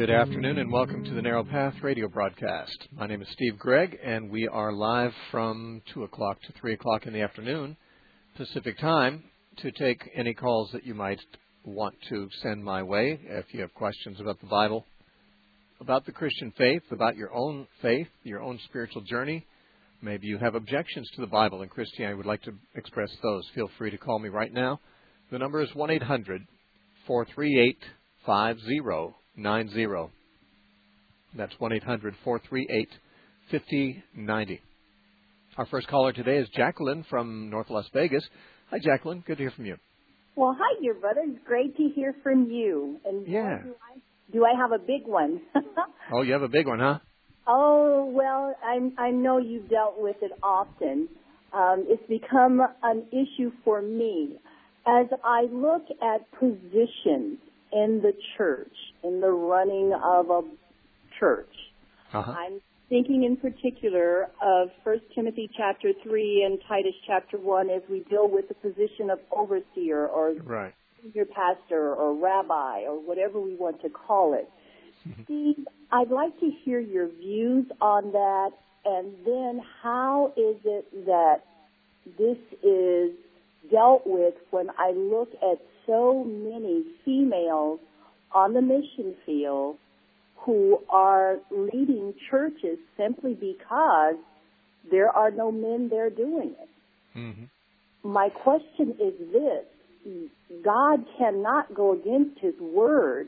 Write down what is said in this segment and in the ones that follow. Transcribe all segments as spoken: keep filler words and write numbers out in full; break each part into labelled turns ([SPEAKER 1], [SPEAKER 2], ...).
[SPEAKER 1] Good afternoon and welcome to the Narrow Path radio broadcast. My name is Steve Gregg and we are live from two o'clock to three o'clock in the afternoon Pacific time to take any calls that you might want to send my way. If you have questions about the Bible, about the Christian faith, about your own faith, your own spiritual journey, maybe you have objections to the Bible and Christianity, would like to express those, feel free to call me right now. The number is one eight hundred, four three eight, five zero nine zero. That's one eight hundred, four three eight, five zero nine zero. Our first caller today is Jacqueline from North Las Vegas. Hi, Jacqueline. Good to hear from you.
[SPEAKER 2] Well, hi, dear brother. It's great to hear from you. And
[SPEAKER 1] yeah.
[SPEAKER 2] Do I, do I have a big one?
[SPEAKER 1] Oh, you have a big one, huh?
[SPEAKER 2] Oh, well, I, I know you've dealt with it often. Um, it's become an issue for me. As I look at positions in the church, in the running of a church,
[SPEAKER 1] uh-huh.
[SPEAKER 2] I'm thinking in particular of First Timothy chapter three and Titus chapter one as we deal with the position of overseer or
[SPEAKER 1] right.
[SPEAKER 2] senior pastor or rabbi or whatever we want to call it. Steve, I'd like to hear your views on that, and then how is it that this is dealt with when I look at so many females on the mission field who are leading churches simply because there are no men there doing it.
[SPEAKER 1] Mm-hmm.
[SPEAKER 2] My question is this. God cannot go against his word.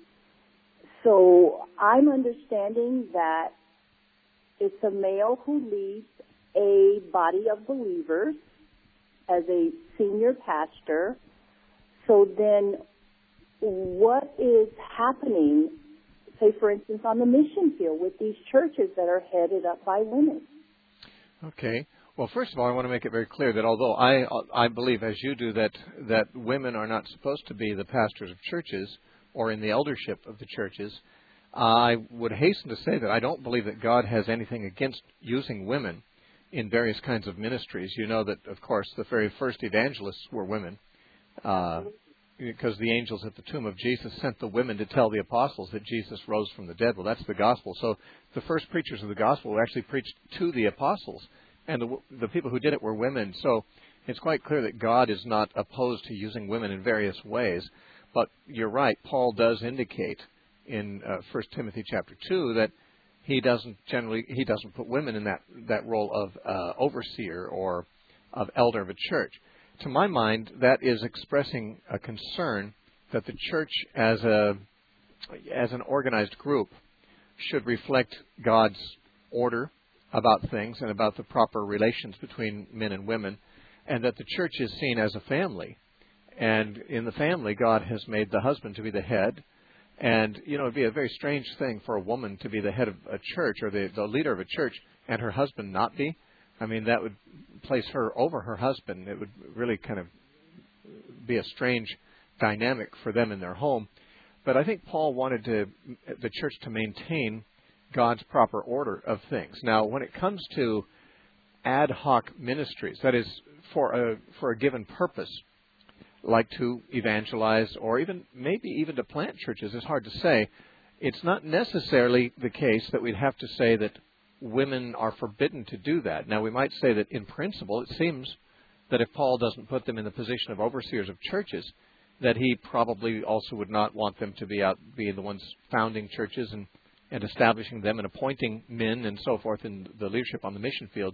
[SPEAKER 2] So I'm understanding that it's a male who leads a body of believers as a senior pastor. So then what is happening, say, for instance, on the mission field with these churches that are headed up by women?
[SPEAKER 1] Okay. Well, first of all, I want to make it very clear that although I I believe, as you do, that, that women are not supposed to be the pastors of churches or in the eldership of the churches, I would hasten to say that I don't believe that God has anything against using women in various kinds of ministries. You know that, of course, the very first evangelists were women. Uh, because the angels at the tomb of Jesus sent the women to tell the apostles that Jesus rose from the dead. Well, that's the gospel. So the first preachers of the gospel were actually preached to the apostles, and the, the people who did it were women. So it's quite clear that God is not opposed to using women in various ways. But you're right, Paul does indicate in uh, First Timothy chapter two that he doesn't generally, he doesn't put women in that, that role of uh, overseer or of elder of a church. To my mind, that is expressing a concern that the church as a as an organized group should reflect God's order about things and about the proper relations between men and women, and that the church is seen as a family. And in the family, God has made the husband to be the head. And, you know, it would be a very strange thing for a woman to be the head of a church or the, the leader of a church and her husband not be. I mean, that would place her over her husband. It would really kind of be a strange dynamic for them in their home. But I think Paul wanted to, the church to maintain God's proper order of things. Now, when it comes to ad hoc ministries, that is for a for a given purpose, like to evangelize or even maybe even to plant churches, it's hard to say. It's not necessarily the case that we'd have to say that women are forbidden to do that. Now, we might say that in principle, it seems that if Paul doesn't put them in the position of overseers of churches, that he probably also would not want them to be out, be the ones founding churches and, and establishing them and appointing men and so forth in the leadership on the mission field.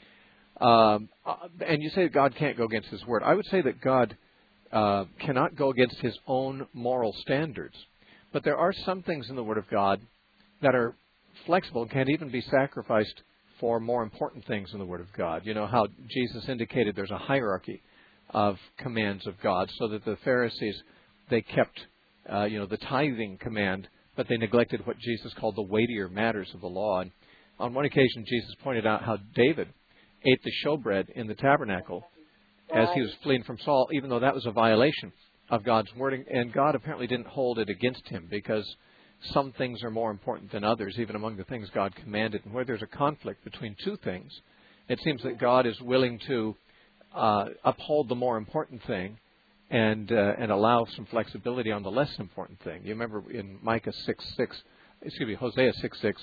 [SPEAKER 1] Um, and you say God can't go against his word. I would say that God uh, cannot go against his own moral standards. But there are some things in the Word of God that are flexible and can even be sacrificed for more important things in the Word of God. You know how Jesus indicated there's a hierarchy of commands of God, so that the Pharisees, they kept, uh, you know, the tithing command, but they neglected what Jesus called the weightier matters of the law. And on one occasion, Jesus pointed out how David ate the showbread in the tabernacle as he was fleeing from Saul, even though that was a violation of God's wording. And God apparently didn't hold it against him, because some things are more important than others, even among the things God commanded. And where there's a conflict between two things, it seems that God is willing to uh, uphold the more important thing and uh, and allow some flexibility on the less important thing. You remember in Micah six six, excuse me, Hosea six six,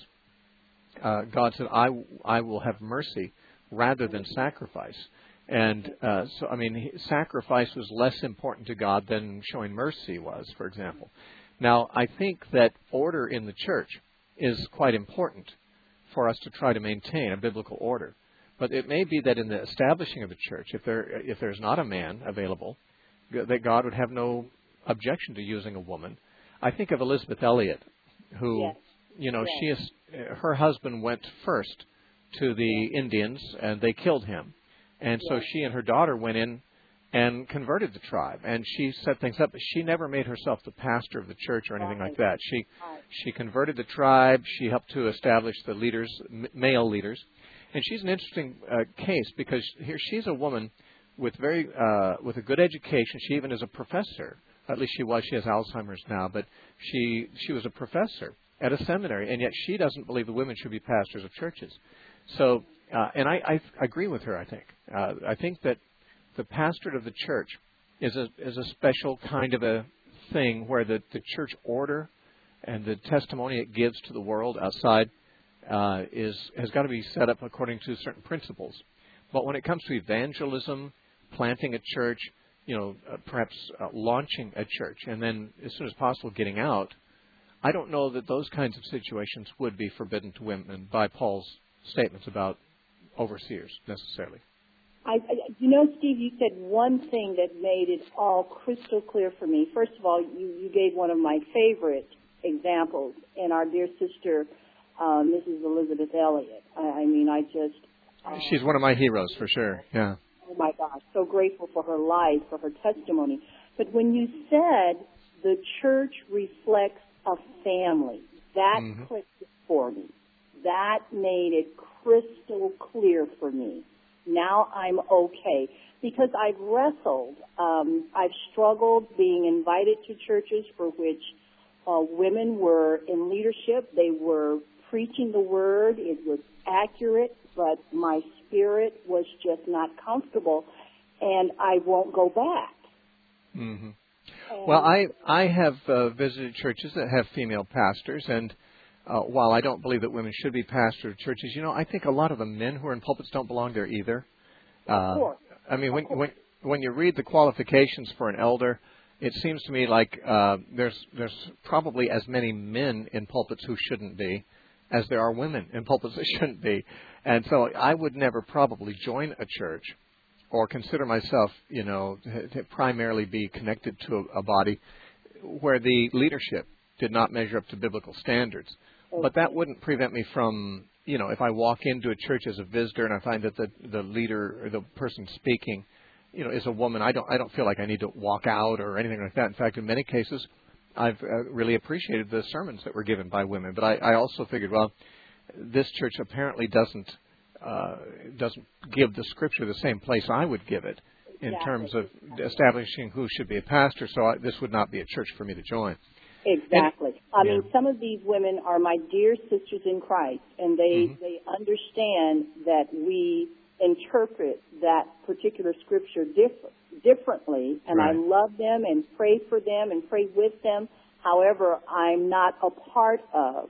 [SPEAKER 1] uh, God said, "I I will have mercy rather than sacrifice." And uh, so, I mean, he, sacrifice was less important to God than showing mercy was, for example. Now, I think that order in the church is quite important for us to try to maintain a biblical order. But it may be that in the establishing of the church, if there if there's not a man available, that God would have no objection to using a woman. I think of Elizabeth Elliot, who,
[SPEAKER 2] yes.
[SPEAKER 1] you know,
[SPEAKER 2] yes.
[SPEAKER 1] she is, her husband went first to the yes. Indians, and they killed him. And so yes. she and her daughter went in and converted the tribe, and she set things up. But she never made herself the pastor of the church or anything
[SPEAKER 2] right.
[SPEAKER 1] like that. She
[SPEAKER 2] right.
[SPEAKER 1] she converted the tribe. She helped to establish the leaders, m- male leaders. And she's an interesting uh, case because here she's a woman with very uh, with a good education. She even is a professor. At least she was. She has Alzheimer's now, but she she was a professor at a seminary, and yet she doesn't believe the women should be pastors of churches. So, uh, and I, I agree with her. I think uh, I think that the pastorate of the church is a is a special kind of a thing where the, the church order and the testimony it gives to the world outside uh, is has got to be set up according to certain principles. But when it comes to evangelism, planting a church, you know, uh, perhaps uh, launching a church, and then as soon as possible getting out, I don't know that those kinds of situations would be forbidden to women by Paul's statements about overseers necessarily.
[SPEAKER 2] I, I, you know, Steve, you said one thing that made it all crystal clear for me. First of all, you, you gave one of my favorite examples in our dear sister, uh, Missus Elizabeth Elliot. I, I mean, I just... Uh,
[SPEAKER 1] She's one of my heroes, for sure, yeah.
[SPEAKER 2] Oh, my gosh, so grateful for her life, for her testimony. But when you said the church reflects a family, that
[SPEAKER 1] mm-hmm.
[SPEAKER 2] clicked for me. That made it crystal clear for me. Now I'm okay. Because I've wrestled, um, I've struggled being invited to churches for which uh, women were in leadership. They were preaching the word. It was accurate, but my spirit was just not comfortable, and I won't go back.
[SPEAKER 1] Mm-hmm. Well, I, I have uh, visited churches that have female pastors, and Uh, while I don't believe that women should be pastors of churches, you know, I think a lot of the men who are in pulpits don't belong there either. Uh,
[SPEAKER 2] of course.
[SPEAKER 1] I mean, when, when when you read the qualifications for an elder, it seems to me like uh, there's there's probably as many men in pulpits who shouldn't be as there are women in pulpits that shouldn't be. And so I would never probably join a church or consider myself, you know, to, to primarily be connected to a, a body where the leadership did not measure up to biblical standards. But that wouldn't prevent me from, you know, if I walk into a church as a visitor and I find that the the leader or the person speaking, you know, is a woman, I don't I don't feel like I need to walk out or anything like that. In fact, in many cases, I've uh, really appreciated the sermons that were given by women. But I, I also figured, well, this church apparently doesn't uh, doesn't give the Scripture the same place I would give it in
[SPEAKER 2] exactly.
[SPEAKER 1] terms of establishing who should be a pastor. So I, this would not be a church for me to join.
[SPEAKER 2] Exactly.
[SPEAKER 1] And,
[SPEAKER 2] I
[SPEAKER 1] yeah.
[SPEAKER 2] mean, some of these women are my dear sisters in Christ, and they,
[SPEAKER 1] mm-hmm.
[SPEAKER 2] they understand that we interpret that particular scripture diff- differently, and
[SPEAKER 1] right.
[SPEAKER 2] I love them and pray for them and pray with them. However, I'm not a part of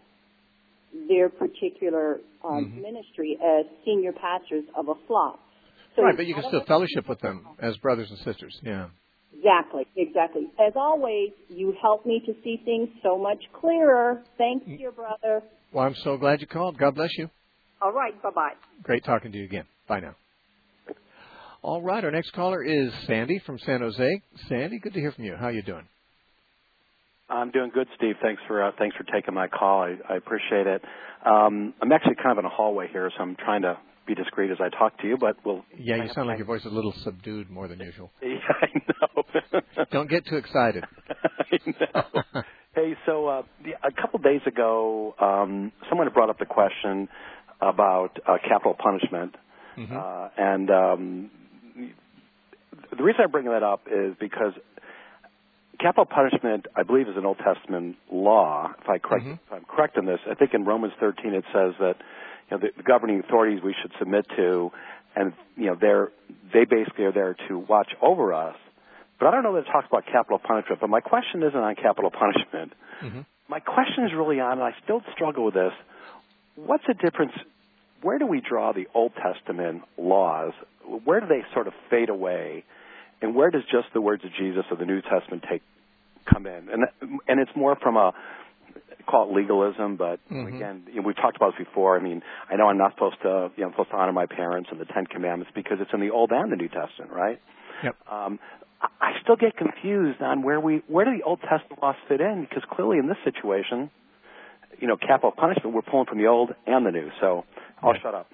[SPEAKER 2] their particular um,
[SPEAKER 1] mm-hmm.
[SPEAKER 2] ministry as senior pastors of a flock. So
[SPEAKER 1] right, but you can still fellowship with them as brothers and sisters, yeah.
[SPEAKER 2] Exactly, exactly. As always, you help me to see things so much clearer. Thanks, dear brother.
[SPEAKER 1] Well, I'm so glad you called. God bless you.
[SPEAKER 2] All right, bye-bye.
[SPEAKER 1] Great talking to you again. Bye now. All right, our next caller is Sandy from San Jose. Sandy, good to hear from you. How are you doing?
[SPEAKER 3] I'm doing good, Steve. Thanks for uh, thanks for taking my call. I, I appreciate it. Um, I'm actually kind of in a hallway here, so I'm trying to be discreet as I talk to you, but we'll...
[SPEAKER 1] Yeah, you sound like your voice is a little subdued more than usual.
[SPEAKER 3] Yeah, I know.
[SPEAKER 1] Don't get too excited.
[SPEAKER 3] I know. Hey, so uh, a couple days ago, um, someone had brought up the question about uh, capital punishment.
[SPEAKER 1] Mm-hmm.
[SPEAKER 3] Uh, and um, the reason I bring that up is because capital punishment, I believe, is an Old Testament law. If, I correct,
[SPEAKER 1] mm-hmm.
[SPEAKER 3] if I'm correct in this, I think in Romans thirteen it says that you know, the, the governing authorities we should submit to, and you know, they're they basically are there to watch over us, but I don't know that it talks about capital punishment. But my question isn't on capital punishment.
[SPEAKER 1] Mm-hmm.
[SPEAKER 3] My question is really on, and I still struggle with this, what's the difference, where do we draw the Old Testament laws? Where do they sort of fade away? And where does just the words of Jesus or the New Testament take come in? And and it's more from a, call it legalism, but mm-hmm. again, you know, we've talked about this before. I mean, I know I'm not supposed to, you know, I'm supposed to honor my parents and the Ten Commandments because it's in the Old and the New Testament, right?
[SPEAKER 1] Yep.
[SPEAKER 3] Um, I still get confused on where we, where do the Old Testament laws fit in? Because clearly in this situation, you know, capital punishment, we're pulling from the Old and the New. So I'll
[SPEAKER 1] right.
[SPEAKER 3] shut up.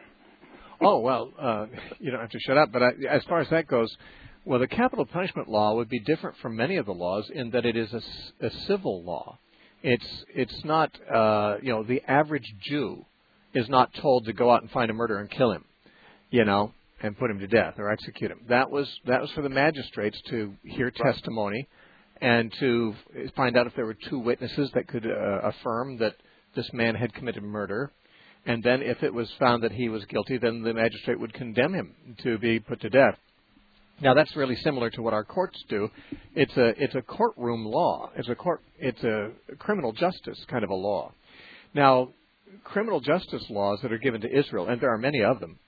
[SPEAKER 1] Oh, well, uh, you don't have to shut up. But I, as far as that goes, well, the capital punishment law would be different from many of the laws in that it is a, a civil law. It's it's not, uh, you know, the average Jew is not told to go out and find a murderer and kill him, you know, and put him to death or execute him. That was that was for the magistrates to hear
[SPEAKER 3] right.
[SPEAKER 1] testimony and to find out if there were two witnesses that could uh, affirm that this man had committed murder. And then if it was found that he was guilty, then the magistrate would condemn him to be put to death. Now that's really similar to what our courts do. It's a it's a courtroom law. It's a court it's a criminal justice kind of a law. Now, criminal justice laws that are given to Israel, and there are many of them,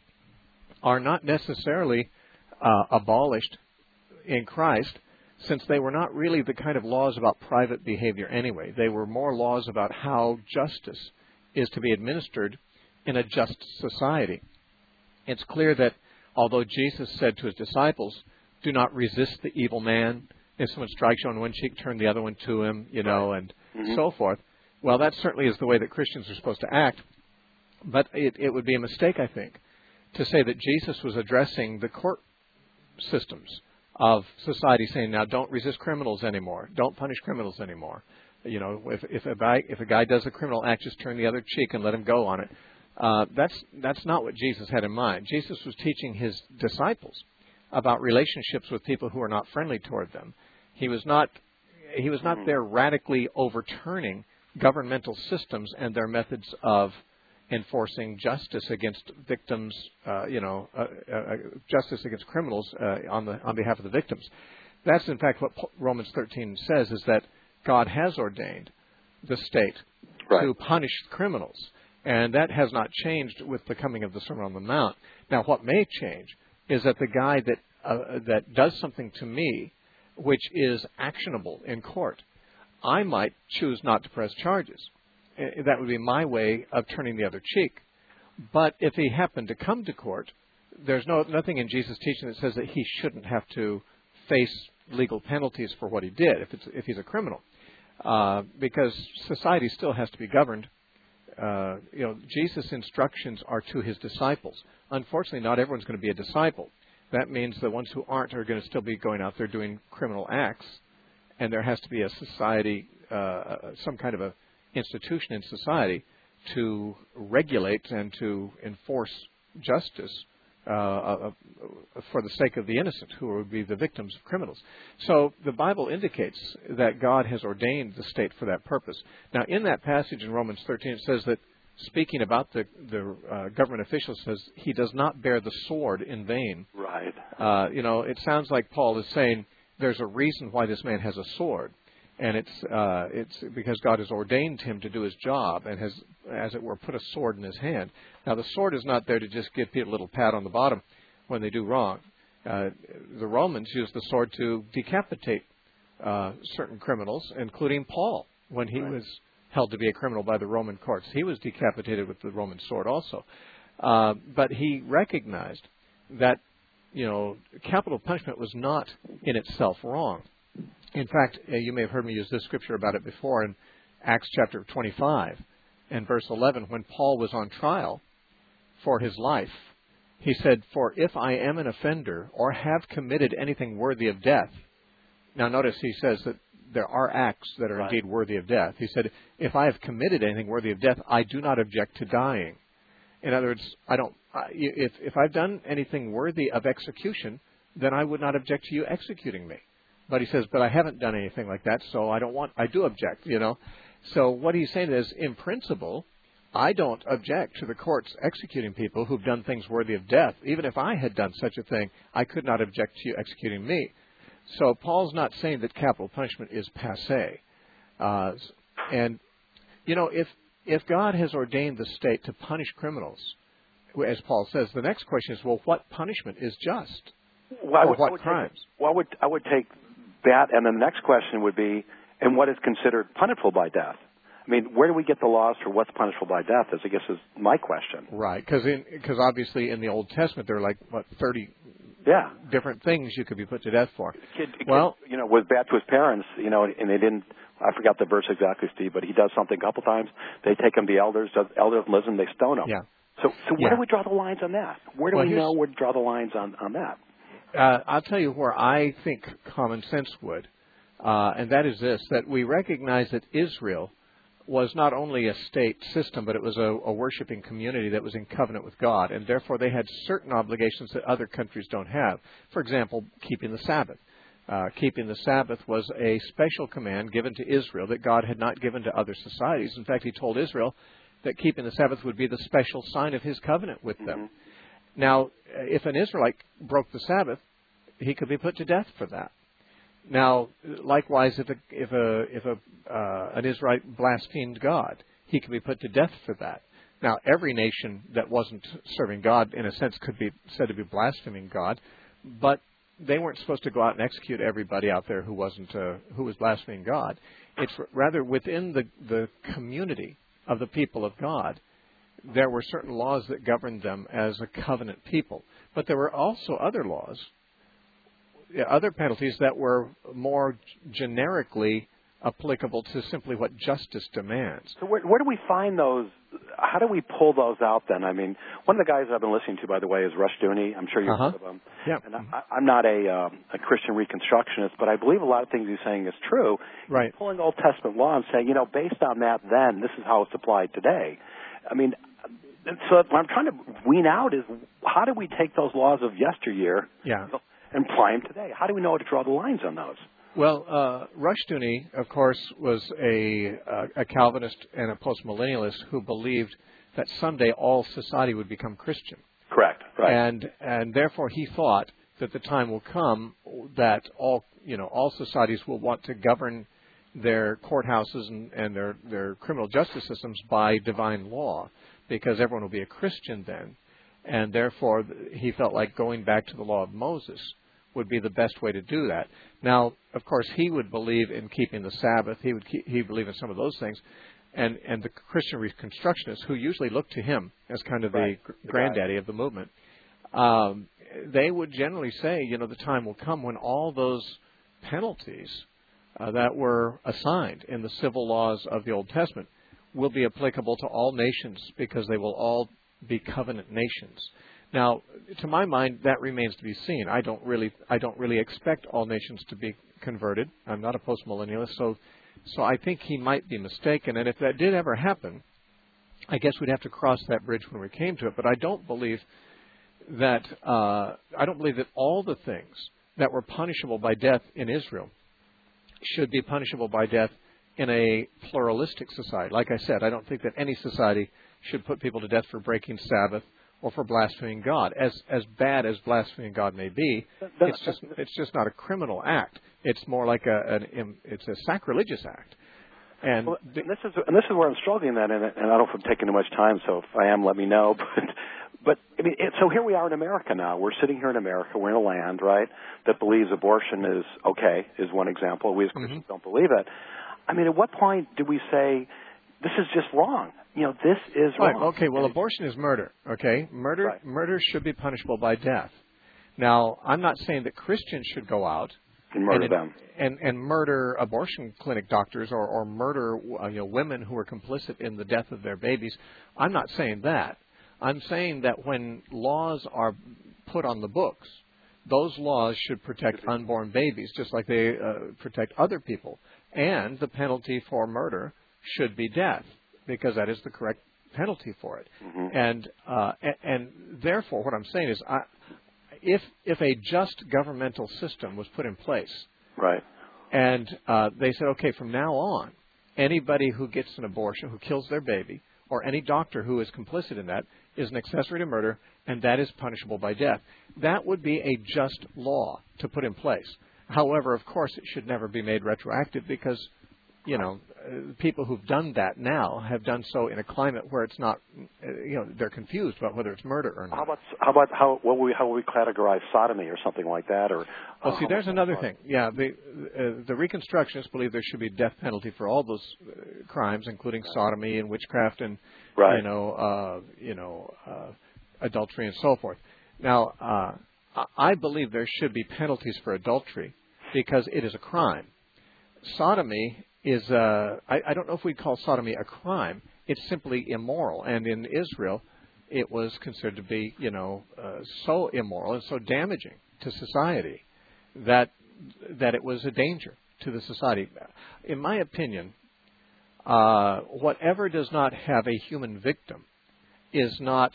[SPEAKER 1] are not necessarily uh, abolished in Christ, since they were not really the kind of laws about private behavior anyway. They were more laws about how justice is to be administered in a just society. It's clear that although Jesus said to his disciples, do not resist the evil man. If someone strikes you on one cheek, turn the other one to him, you know, and mm-hmm. so forth. Well, that certainly is the way that Christians are supposed to act. But it, it would be a mistake, I think, to say that Jesus was addressing the court systems of society, saying, now don't resist criminals anymore. Don't punish criminals anymore. You know, if, if, a guy, if a guy does a criminal act, just turn the other cheek and let him go on it. Uh, that's that's not what Jesus had in mind. Jesus was teaching his disciples about relationships with people who are not friendly toward them. He was not he was not there radically overturning governmental systems and their methods of enforcing justice against victims, uh, you know, uh, uh, justice against criminals uh, on the on behalf of the victims. That's in fact what Romans thirteen says, is that God has ordained the state right. to punish criminals. And that has not changed with the coming of the Sermon on the Mount. Now, what may change is that the guy that uh, that does something to me, which is actionable in court, I might choose not to press charges. Uh, that would be my way of turning the other cheek. But if he happened to come to court, there's no nothing in Jesus' teaching that says that he shouldn't have to face legal penalties for what he did if it's if he's a criminal, uh, because society still has to be governed. Uh, you know, Jesus' instructions are to his disciples. Unfortunately, not everyone's going to be a disciple. That means the ones who aren't are going to still be going out there doing criminal acts, and there has to be a society, uh, some kind of a institution in society to regulate and to enforce justice uh, uh, for the sake of the innocent, who would be the victims of criminals. So the Bible indicates that God has ordained the state for that purpose. Now, in that passage in Romans thirteen, it says that, speaking about the, the uh, government official, says he does not bear the sword in vain.
[SPEAKER 3] Right.
[SPEAKER 1] Uh, you know, it sounds like Paul is saying there's a reason why this man has a sword. And it's uh, it's because God has ordained him to do his job and has, as it were, put a sword in his hand. Now, the sword is not there to just give people a little pat on the bottom when they do wrong. Uh, the Romans used the sword to decapitate uh, certain criminals, including Paul, when he right. was held to be a criminal by the Roman courts. He was decapitated with the Roman sword also. Uh, but he recognized that, you know, capital punishment was not in itself wrong. In fact, uh, you may have heard me use this scripture about it before in Acts chapter twenty-five and verse eleven, when Paul was on trial for his life. He said, for if I am an offender or have committed anything worthy of death. Now notice he says that there are acts that are right. indeed worthy of death. He said, if I have committed anything worthy of death, I do not object to dying. In other words, I don't. If if I've done anything worthy of execution, then I would not object to you executing me. But he says, but I haven't done anything like that, so I don't want, I do object, you know. So what he's saying is, in principle, I don't object to the courts executing people who've done things worthy of death. Even if I had done such a thing, I could not object to you executing me. So Paul's not saying that capital punishment is passé. Uh, and, you know, if if God has ordained the state to punish criminals, as Paul says, the next question is, well, what punishment is just?
[SPEAKER 3] Well, I would,
[SPEAKER 1] or what
[SPEAKER 3] I would
[SPEAKER 1] crimes?
[SPEAKER 3] Take, well, I would, I would take that, and then the next question would be, and what is considered punishable by death? I mean, where do we get the laws for what's punishable by death, is, I guess, is my question.
[SPEAKER 1] Right, because obviously in the Old Testament there are like, what, thirty
[SPEAKER 3] yeah.
[SPEAKER 1] different things you could be put to death for.
[SPEAKER 3] Kid,
[SPEAKER 1] well,
[SPEAKER 3] kid, you know, was bad to his parents, you know, and they didn't, I forgot the verse exactly, Steve, but he does something a couple times. They take him to the elders, the elders listen, they stone him.
[SPEAKER 1] Yeah.
[SPEAKER 3] So, so where
[SPEAKER 1] yeah.
[SPEAKER 3] do we draw the lines on that? Where do
[SPEAKER 1] well,
[SPEAKER 3] we know where to draw the lines on, on that?
[SPEAKER 1] Uh, I'll tell you where I think common sense would, uh, and that is this, that we recognize that Israel was not only a state system, but it was a, a worshiping community that was in covenant with God, and therefore they had certain obligations that other countries don't have. For example, keeping the Sabbath. Uh, keeping the Sabbath was a special command given to Israel that God had not given to other societies. In fact, he told Israel that keeping the Sabbath would be the special sign of his covenant with them. Mm-hmm. Now, if an Israelite broke the Sabbath, he could be put to death for that. Now, likewise, if a, if a, if a, uh, an Israelite blasphemed God, he could be put to death for that. Now, every nation that wasn't serving God, in a sense, could be said to be blaspheming God, but they weren't supposed to go out and execute everybody out there who wasn't uh, who was blaspheming God. It's rather within the, the community of the people of God, there were certain laws that governed them as a covenant people. But there were also other laws, other penalties that were more generically applicable to simply what justice demands.
[SPEAKER 3] So where, where do we find those? How do we pull those out then? I mean, one of the guys I've been listening to, by the way, is Rushdoony. I'm sure you've
[SPEAKER 1] uh-huh.
[SPEAKER 3] heard of him.
[SPEAKER 1] Yeah.
[SPEAKER 3] And I, I'm not a, uh, a Christian Reconstructionist, but I believe a lot of things he's saying is true.
[SPEAKER 1] Right.
[SPEAKER 3] He's pulling Old Testament law and saying, you know, based on that then, this is how it's applied today. I mean, so what I'm trying to wean out is how do we take those laws of yesteryear
[SPEAKER 1] yeah.
[SPEAKER 3] and apply them today? How do we know how to draw the lines on those?
[SPEAKER 1] Well, uh, Rushdoony, of course, was a, uh, a Calvinist and a postmillennialist who believed that someday all society would become Christian.
[SPEAKER 3] Correct. Right.
[SPEAKER 1] And and therefore he thought that the time will come that all you know all societies will want to govern their courthouses and, and their, their criminal justice systems by divine law, because everyone will be a Christian then, and therefore he felt like going back to the law of Moses would be the best way to do that. Now, of course, he would believe in keeping the Sabbath. He would keep, he believe in some of those things, and and the Christian Reconstructionists, who usually look to him as kind of
[SPEAKER 3] right.
[SPEAKER 1] the granddaddy of the movement, um, they would generally say, you know, the time will come when all those penalties uh, that were assigned in the civil laws of the Old Testament will be applicable to all nations, because they will all be covenant nations. Now, to my mind, that remains to be seen. I don't really, I don't really expect all nations to be converted. I'm not a postmillennialist, so, so I think he might be mistaken. And if that did ever happen, I guess we'd have to cross that bridge when we came to it. But I don't believe that, uh, I don't believe that all the things that were punishable by death in Israel should be punishable by death in a pluralistic society. Like I said, I don't think that any society should put people to death for breaking Sabbath or for blaspheming God. As as bad as blaspheming God may be, it's just it's just not a criminal act. It's more like a an it's a sacrilegious act. And,
[SPEAKER 3] well, and this is and this is where I'm struggling then, and, and I don't know if I'm taking too much time. So if I am, let me know. But but I mean, it, so here we are in America now. We're sitting here in America. We're in a land, right, that believes abortion is okay. Is one example. We as Christians mm-hmm. don't believe it. I mean, at what point do we say this is just wrong? You know, this is
[SPEAKER 1] right.
[SPEAKER 3] wrong.
[SPEAKER 1] Okay, well, abortion is murder, okay? Murder
[SPEAKER 3] right.
[SPEAKER 1] murder should be punishable by death. Now, I'm not saying that Christians should go out
[SPEAKER 3] and murder
[SPEAKER 1] and,
[SPEAKER 3] them.
[SPEAKER 1] And, and murder abortion clinic doctors or, or murder uh, you know, women who are complicit in the death of their babies. I'm not saying that. I'm saying that when laws are put on the books, those laws should protect unborn babies just like they uh, protect other people. And the penalty for murder should be death, because that is the correct penalty for it.
[SPEAKER 3] Mm-hmm.
[SPEAKER 1] And, uh, and and therefore, what I'm saying is, I, if if a just governmental system was put in place,
[SPEAKER 3] right,
[SPEAKER 1] and uh, they said, okay, from now on, anybody who gets an abortion, who kills their baby, or any doctor who is complicit in that, is an accessory to murder, and that is punishable by death. That would be a just law to put in place. However, of course, it should never be made retroactive because, you know, uh, people who've done that now have done so in a climate where it's not, uh, you know, they're confused about whether it's murder or not.
[SPEAKER 3] How about how about how what we how will we categorize sodomy or something like that? Or
[SPEAKER 1] well, see, there's another thing. Yeah, the uh, the Reconstructionists believe there should be death penalty for all those uh, crimes, including sodomy and witchcraft and
[SPEAKER 3] right.
[SPEAKER 1] you know, uh, you know, uh, adultery and so forth. Now, uh, I believe there should be penalties for adultery because it is a crime. Sodomy is, uh, I, I don't know if we'd call sodomy a crime. It's simply immoral. And in Israel, it was considered to be, you know, uh, so immoral and so damaging to society that that it was a danger to the society. In my opinion, uh, whatever does not have a human victim is not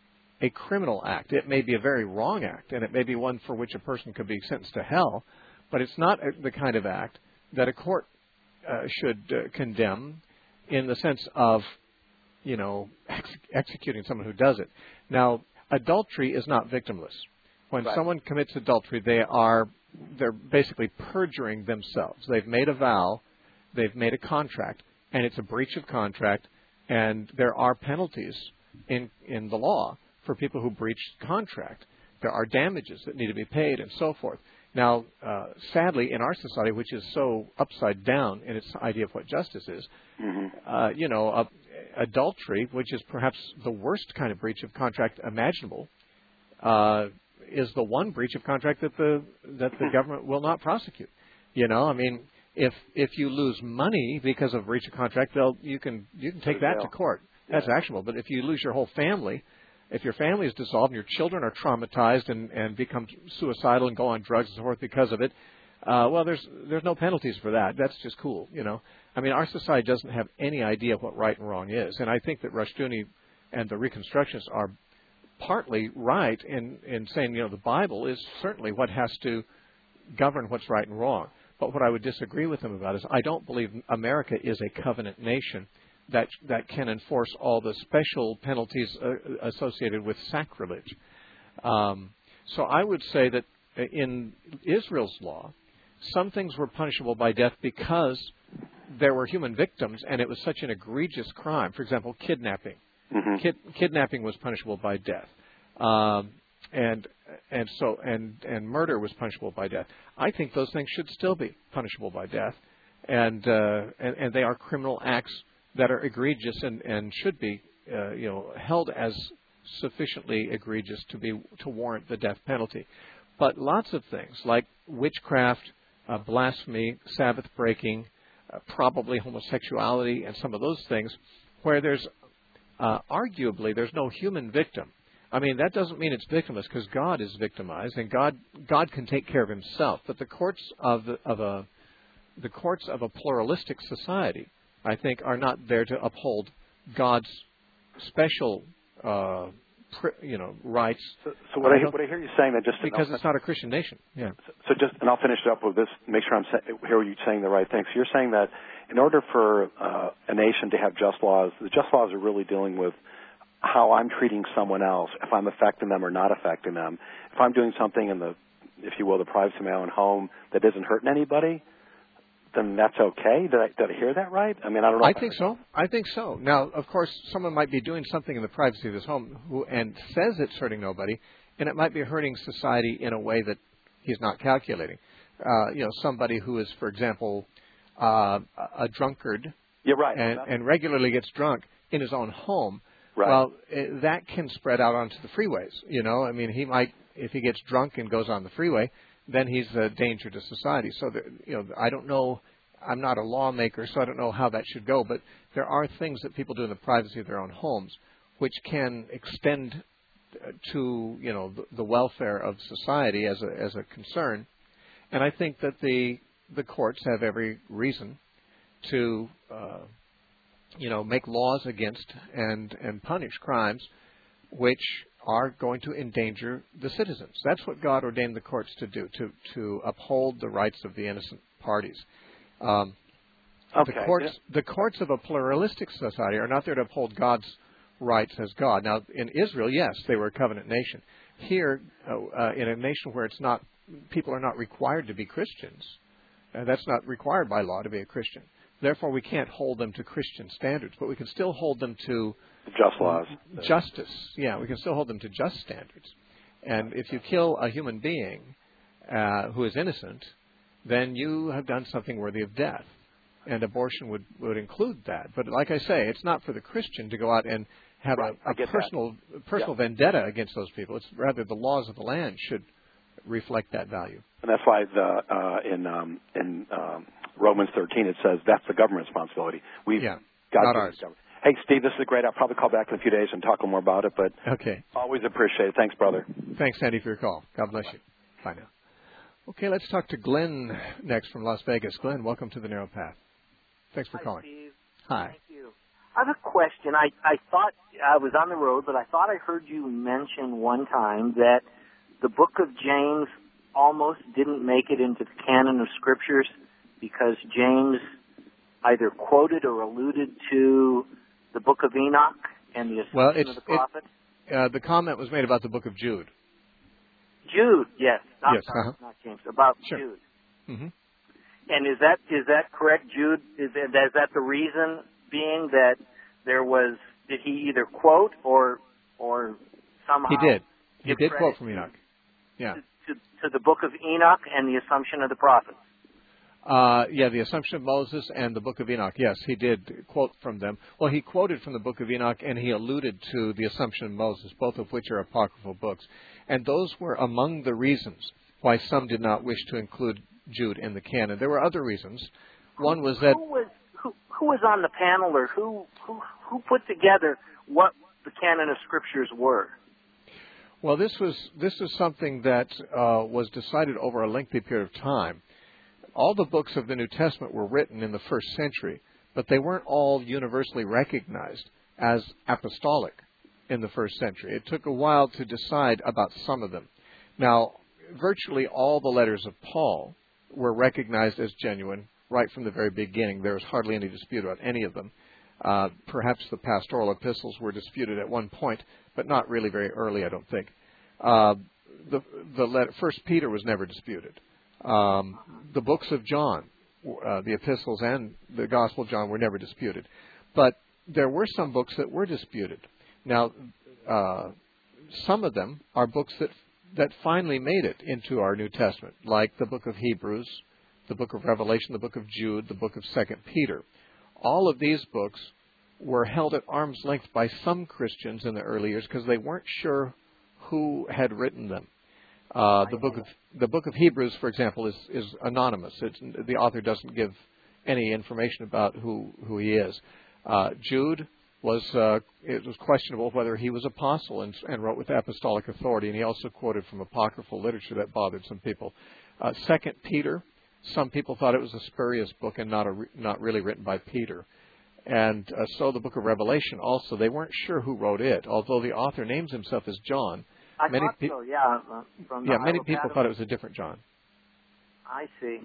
[SPEAKER 1] a criminal act. It may be a very wrong act, and it may be one for which a person could be sentenced to hell, but it's not a, the kind of act that a court uh, should uh, condemn in the sense of, you know, ex- executing someone who does it. Now, adultery is not victimless. When
[SPEAKER 3] right.
[SPEAKER 1] someone commits adultery, they are they're basically perjuring themselves. They've made a vow, they've made a contract, and it's a breach of contract, and there are penalties in in the law for people who breach contract. There are damages that need to be paid and so forth. Now, uh, sadly, in our society, which is so upside down in its idea of what justice is,
[SPEAKER 3] mm-hmm.
[SPEAKER 1] uh, you know, uh, adultery, which is perhaps the worst kind of breach of contract imaginable, uh, is the one breach of contract that the that the government will not prosecute. You know, I mean, if if you lose money because of breach of contract, they'll you can you can take that to court. That's
[SPEAKER 3] yeah.
[SPEAKER 1] actionable. But if you lose your whole family, if your family is dissolved and your children are traumatized and, and become suicidal and go on drugs and so forth because of it, uh, well, there's there's no penalties for that. That's just cool, you know. I mean, our society doesn't have any idea of what right and wrong is, and I think that Rushdoony and the Reconstructionists are partly right in, in saying, you know, the Bible is certainly what has to govern what's right and wrong. But what I would disagree with them about is I don't believe America is a covenant nation that that can enforce all the special penalties uh, associated with sacrilege. Um, so I would say that in Israel's law, some things were punishable by death because there were human victims and it was such an egregious crime. For example, kidnapping.
[SPEAKER 3] Mm-hmm.
[SPEAKER 1] Kid, kidnapping was punishable by death, um, and and so and and murder was punishable by death. I think those things should still be punishable by death, and uh, and, and they are criminal acts that are egregious and, and should be uh, you know held as sufficiently egregious to be to warrant the death penalty. But lots of things like witchcraft, uh, blasphemy, Sabbath breaking, uh, probably homosexuality, and some of those things where there's Uh, arguably, there's no human victim. I mean, that doesn't mean it's victimless because God is victimized and God God can take care of Himself. But the courts of the, of a the courts of a pluralistic society, I think, are not there to uphold God's special, uh, pr- you know, rights.
[SPEAKER 3] So, so what, I, what I hear you saying that just
[SPEAKER 1] because it's not a Christian nation. Yeah.
[SPEAKER 3] So, so just and I'll finish it up with this. Make sure I'm sa- hear you saying the right thing. So you're saying that in order for uh, a nation to have just laws, the just laws are really dealing with how I'm treating someone else, if I'm affecting them or not affecting them. If I'm doing something in the, if you will, the privacy of my own home that isn't hurting anybody, then that's okay. Did I, did I hear that right? I mean, I don't know.
[SPEAKER 1] I think so. I think so. Now, of course, someone might be doing something in the privacy of his home who, and says it's hurting nobody, and it might be hurting society in a way that he's not calculating. Uh, you know, somebody who is, for example, Uh, a drunkard,
[SPEAKER 3] You're right.
[SPEAKER 1] and, and regularly gets drunk in his own home.
[SPEAKER 3] Right.
[SPEAKER 1] Well, it, that can spread out onto the freeways. You know, I mean, he might, if he gets drunk and goes on the freeway, then he's a danger to society. So, there, you know, I don't know. I'm not a lawmaker, so I don't know how that should go. But there are things that people do in the privacy of their own homes, which can extend to, you know, the, the welfare of society as a as a concern. And I think that the the courts have every reason to, uh, you know, make laws against and, and punish crimes which are going to endanger the citizens. That's what God ordained the courts to do, to, to uphold the rights of the innocent parties. Um,
[SPEAKER 3] okay.
[SPEAKER 1] The courts,
[SPEAKER 3] yeah.
[SPEAKER 1] the courts of a pluralistic society are not there to uphold God's rights as God. Now, in Israel, yes, they were a covenant nation. here, uh, uh, in a nation where it's not, people are not required to be Christians, uh, that's not required by law to be a Christian. Therefore, we can't hold them to Christian standards, but we can still hold them to
[SPEAKER 3] just laws,
[SPEAKER 1] justice. Yeah, we can still hold them to just standards. And if you kill a human being uh, who is innocent, then you have done something worthy of death. And abortion would, would include that. But like I say, it's not for the Christian to go out and have
[SPEAKER 3] right,
[SPEAKER 1] a, a personal personal yeah. vendetta against those people. It's rather the laws of the land should reflect that value.
[SPEAKER 3] And that's why the, uh, in um, in um, Romans thirteen it says that's the government's responsibility. We've
[SPEAKER 1] yeah,
[SPEAKER 3] got
[SPEAKER 1] not ours.
[SPEAKER 3] Hey, Steve, this is great. I'll probably call back in a few days and talk more about it. But
[SPEAKER 1] okay,
[SPEAKER 3] always appreciate it. Thanks, brother.
[SPEAKER 1] Thanks, Sandy, for your call. God bless you. Bye now. Okay, let's talk to Glenn next from Las Vegas. Glenn, welcome to the Narrow Path. Thanks for
[SPEAKER 4] Hi,
[SPEAKER 1] calling.
[SPEAKER 4] Steve.
[SPEAKER 1] Hi.
[SPEAKER 4] Thank you. I have a question. I, I thought I was on the road, but I thought I heard you mention one time that the book of James almost didn't make it into the canon of scriptures because James either quoted or alluded to the book of Enoch and the ascension
[SPEAKER 1] well, it's,
[SPEAKER 4] of the prophet.
[SPEAKER 1] It, uh, the comment was made about the book of Jude.
[SPEAKER 4] Jude, yes. Not,
[SPEAKER 1] yes,
[SPEAKER 4] sorry,
[SPEAKER 1] uh-huh.
[SPEAKER 4] not James. About
[SPEAKER 1] sure.
[SPEAKER 4] Jude.
[SPEAKER 1] Mm-hmm.
[SPEAKER 4] And is that is that correct, Jude? Is that, is that the reason being that there was? Did he either quote or or somehow?
[SPEAKER 1] He did. He
[SPEAKER 4] give
[SPEAKER 1] did
[SPEAKER 4] credit
[SPEAKER 1] quote from Enoch. Yeah.
[SPEAKER 4] To, to, to the book of Enoch and the Assumption of the prophets.
[SPEAKER 1] Uh, yeah, the Assumption of Moses and the book of Enoch. Yes, he did quote from them. Well, he quoted from the book of Enoch and he alluded to the Assumption of Moses, both of which are apocryphal books. And those were among the reasons why some did not wish to include Jude in the canon. There were other reasons. One was that
[SPEAKER 4] who was who, who was on the panel, or who who who put together what the canon of scriptures were.
[SPEAKER 1] Well, this was this was something that uh, was decided over a lengthy period of time. All the books of the New Testament were written in the first century, but they weren't all universally recognized as apostolic in the first century. It took a while to decide about some of them. Now, virtually all the letters of Paul were recognized as genuine right from the very beginning. There was hardly any dispute about any of them. Uh, perhaps the pastoral epistles were disputed at one point, but not really very early, I don't think. Uh, the the letter, First Peter was never disputed. Um, the books of John, uh, the epistles and the Gospel of John were never disputed. But there were some books that were disputed. Now, uh, some of them are books that that finally made it into our New Testament, like the book of Hebrews, the book of Revelation, the book of Jude, the book of Second Peter. All of these books were held at arm's length by some Christians in the early years because they weren't sure who had written them. Uh, the book of the book of Hebrews, for example, is is anonymous. It's, the author doesn't give any information about who who he is. Uh, Jude was uh, it was questionable whether he was apostle and, and wrote with apostolic authority, and he also quoted from apocryphal literature that bothered some people. Uh, Second Peter, some people thought it was a spurious book and not a not really written by Peter. And uh, so the book of Revelation also, they weren't sure who wrote it, although the author names himself as John.
[SPEAKER 4] I
[SPEAKER 1] many
[SPEAKER 4] thought
[SPEAKER 1] pe-
[SPEAKER 4] so, yeah. Uh, from
[SPEAKER 1] yeah,
[SPEAKER 4] the
[SPEAKER 1] many
[SPEAKER 4] Isle of
[SPEAKER 1] people
[SPEAKER 4] Patmos.
[SPEAKER 1] thought it was a different John.
[SPEAKER 4] I see.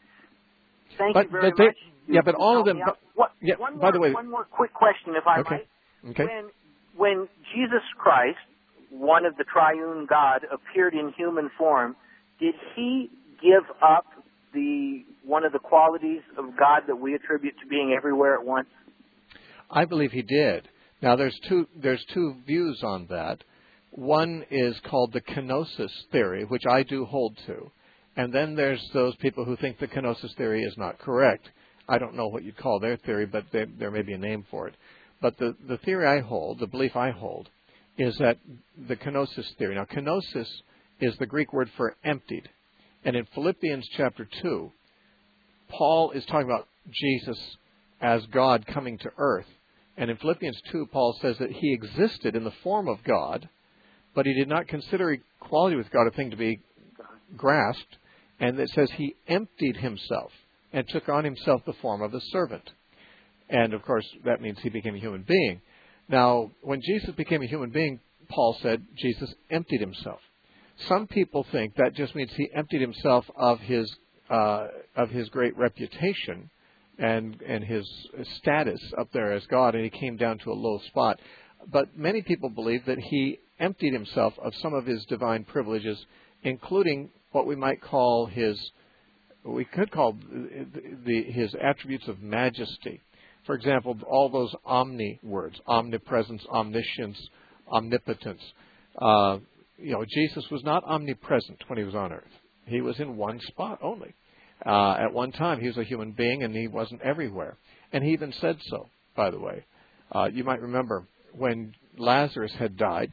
[SPEAKER 4] Thank
[SPEAKER 1] but,
[SPEAKER 4] you very
[SPEAKER 1] but they,
[SPEAKER 4] much. You
[SPEAKER 1] yeah, but all of them. But,
[SPEAKER 4] what,
[SPEAKER 1] yeah,
[SPEAKER 4] one
[SPEAKER 1] by
[SPEAKER 4] more,
[SPEAKER 1] the way,
[SPEAKER 4] one more quick question, if I
[SPEAKER 1] okay,
[SPEAKER 4] might.
[SPEAKER 1] okay.
[SPEAKER 4] When when Jesus Christ, one of the triune God, appeared in human form, did he give up the one of the qualities of God that we attribute to being everywhere at once?
[SPEAKER 1] I believe he did. Now, there's two there's two views on that. One is called the kenosis theory, which I do hold to. And then there's those people who think the kenosis theory is not correct. I don't know what you'd call their theory, but there, there may be a name for it. But the, the theory I hold, the belief I hold, is that the kenosis theory. Now, kenosis is the Greek word for emptied. And in Philippians chapter two, Paul is talking about Jesus as God coming to earth. And in Philippians two, Paul says that he existed in the form of God, but he did not consider equality with God a thing to be grasped. And it says he emptied himself and took on himself the form of a servant. And, of course, that means he became a human being. Now, when Jesus became a human being, Paul said Jesus emptied himself. Some people think that just means he emptied himself of his uh, of his great reputation and and his status up there as God, and he came down to a low spot. But many people believe that he emptied himself of some of his divine privileges, including what we might call his, we could call the, the, his attributes of majesty. For example, all those omni words, omnipresence, omniscience, omnipotence. Uh, you know, Jesus was not omnipresent when he was on earth. He was in one spot only. Uh, at one time, he was a human being, and he wasn't everywhere. And he even said so, by the way. Uh, you might remember when Lazarus had died,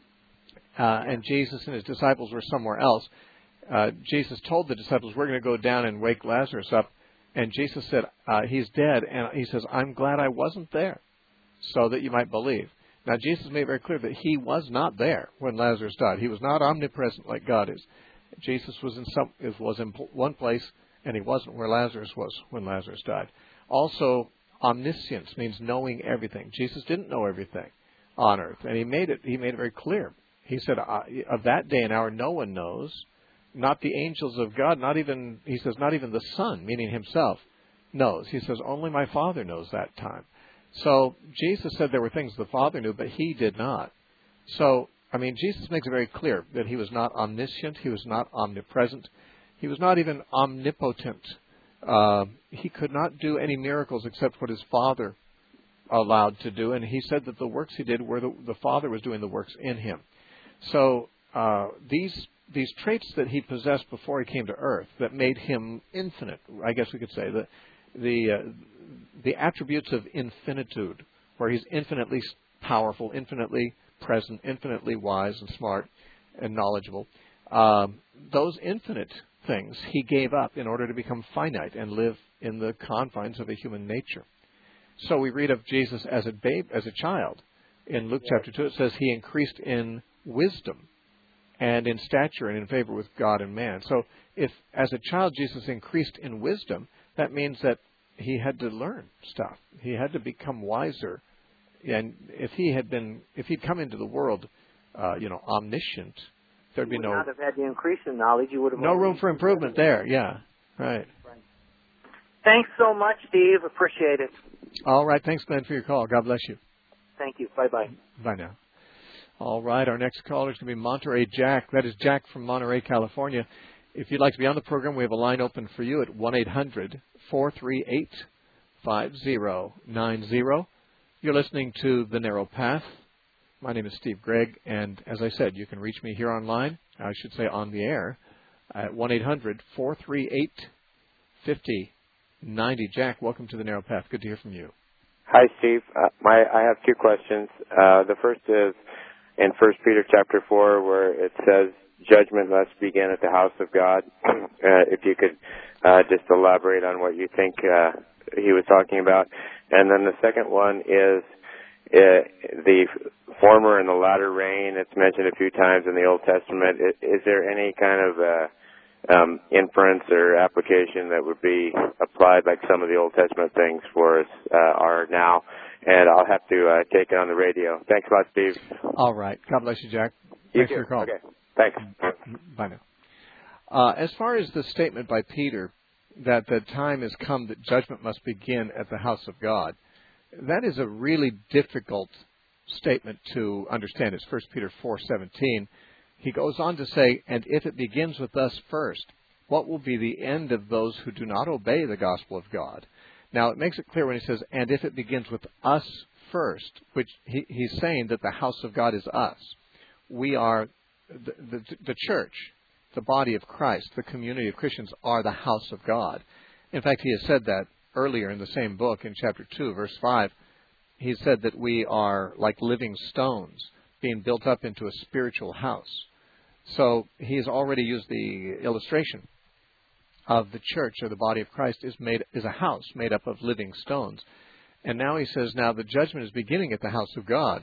[SPEAKER 1] uh, and Jesus and his disciples were somewhere else, uh, Jesus told the disciples, we're going to go down and wake Lazarus up. And Jesus said, uh, he's dead. And he says, I'm glad I wasn't there, so that you might believe. Now, Jesus made it very clear that he was not there when Lazarus died. He was not omnipresent like God is. Jesus was in some was in one place, and he wasn't where Lazarus was when Lazarus died. Also, omniscience means knowing everything. Jesus didn't know everything on earth, and he made it. He made it very clear. He said, "Of that day and hour, no one knows, not the angels of God, not even." He says, "Not even the Son," meaning himself, knows. He says, "Only my Father knows that time." So Jesus said there were things the Father knew, but he did not. So, I mean, Jesus makes it very clear that he was not omniscient, he was not omnipresent, he was not even omnipotent. Uh, he could not do any miracles except what his Father allowed to do, and he said that the works he did were the, the Father was doing the works in him. So uh, these these traits that he possessed before he came to earth that made him infinite, I guess we could say, the the uh, the attributes of infinitude, where he's infinitely powerful, infinitely present, infinitely wise and smart and knowledgeable. Um, those infinite things he gave up in order to become finite and live in the confines of a human nature. So we read of Jesus as a babe, as a child. In Luke chapter two, it says he increased in wisdom and in stature and in favor with God and man. So if, as a child, Jesus increased in wisdom, that means that he had to learn stuff. He had to become wiser. And if he had been, if he'd come into the world, uh, you know, omniscient, there'd be no.
[SPEAKER 4] You would not have had the increase in knowledge. You would have
[SPEAKER 1] no room for improvement there. Yeah, right.
[SPEAKER 4] right. Thanks so much, Steve. Appreciate it.
[SPEAKER 1] All right. Thanks, Glenn, for your call. God bless you.
[SPEAKER 4] Thank you. Bye bye.
[SPEAKER 1] Bye now. All right. Our next caller is going to be Monterey Jack. That is Jack from Monterey, California. If you'd like to be on the program, we have a line open for you at one eight hundred four three eight five zero nine zero. You're listening to The Narrow Path. My name is Steve Gregg, and as I said, you can reach me here online, I should say on the air, at one eight hundred four three eight five zero nine zero. Jack, welcome to The Narrow Path. Good to hear from you.
[SPEAKER 5] Hi, Steve. Uh, my I have two questions. Uh, the first is in First Peter chapter four, where it says, judgment must begin at the house of God. Uh, if you could uh, just elaborate on what you think uh, he was talking about. And then the second one is uh, the former and the latter rain. It's mentioned a few times in the Old Testament. Is, is there any kind of uh, um, inference or application that would be applied like some of the Old Testament things for us uh, are now? And I'll have to uh, take it on the radio. Thanks a lot, Steve.
[SPEAKER 1] All right. God bless you, Jack.
[SPEAKER 5] You
[SPEAKER 1] Thanks
[SPEAKER 5] too.
[SPEAKER 1] for your call.
[SPEAKER 5] Okay. Thanks.
[SPEAKER 1] Bye now. Uh, as far as the statement by Peter that the time has come that judgment must begin at the house of God, that is a really difficult statement to understand. It's First Peter four seventeen. He goes on to say, and if it begins with us first, what will be the end of those who do not obey the gospel of God? Now, it makes it clear when he says, and if it begins with us first, which he, he's saying that the house of God is us. We are the, the, the church, the body of Christ, the community of Christians are the house of God. In fact, he has said that earlier in the same book in chapter two, verse five. He said that we are like living stones being built up into a spiritual house. So he's already used the illustration of the church or the body of Christ is made is a house made up of living stones. And now he says, now the judgment is beginning at the house of God.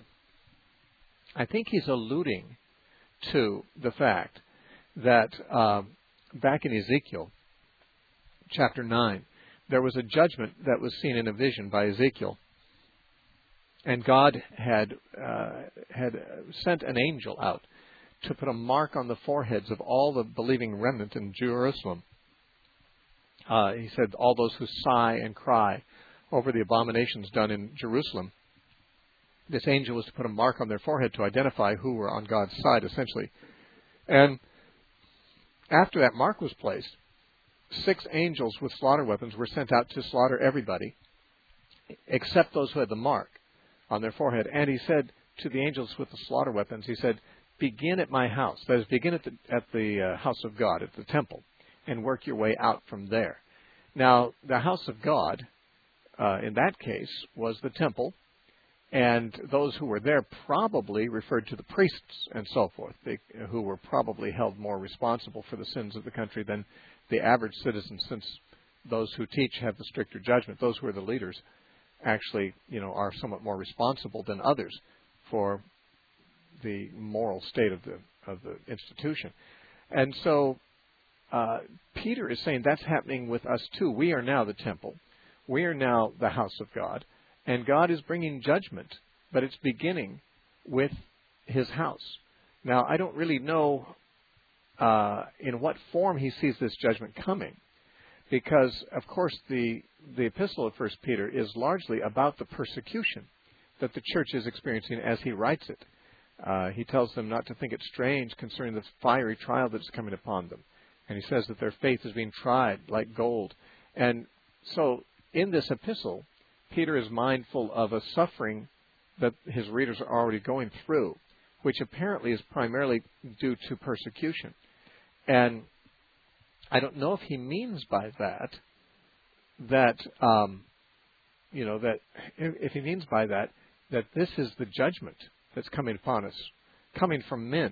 [SPEAKER 1] I think he's alluding to the fact that um, back in Ezekiel chapter nine, there was a judgment that was seen in a vision by Ezekiel. And God had uh, had sent an angel out to put a mark on the foreheads of all the believing remnant in Jerusalem. Uh, he said, all those who sigh and cry over the abominations done in Jerusalem. This angel was to put a mark on their forehead to identify who were on God's side, essentially. And after that mark was placed, six angels with slaughter weapons were sent out to slaughter everybody, except those who had the mark on their forehead. And he said to the angels with the slaughter weapons, he said, begin at my house. That is, begin at the, at the uh, house of God, at the temple, and work your way out from there. Now, the house of God, uh, in that case, was the temple. And those who were there probably referred to the priests and so forth, they, who were probably held more responsible for the sins of the country than the average citizen, since those who teach have the stricter judgment. Those who are the leaders actually, you know, are somewhat more responsible than others for the moral state of the of the institution. And so uh, Peter is saying that's happening with us too. We are now the temple. We are now the house of God. And God is bringing judgment, but it's beginning with his house. Now, I don't really know uh, in what form he sees this judgment coming, because, of course, the, the epistle of First Peter is largely about the persecution that the church is experiencing as he writes it. Uh, he tells them not to think it strange concerning the fiery trial that's coming upon them. And he says that their faith is being tried like gold. And so in this epistle, Peter is mindful of a suffering that his readers are already going through, which apparently is primarily due to persecution. And I don't know if he means by that, that, um, you know, that if he means by that, that this is the judgment that's coming upon us, coming from men.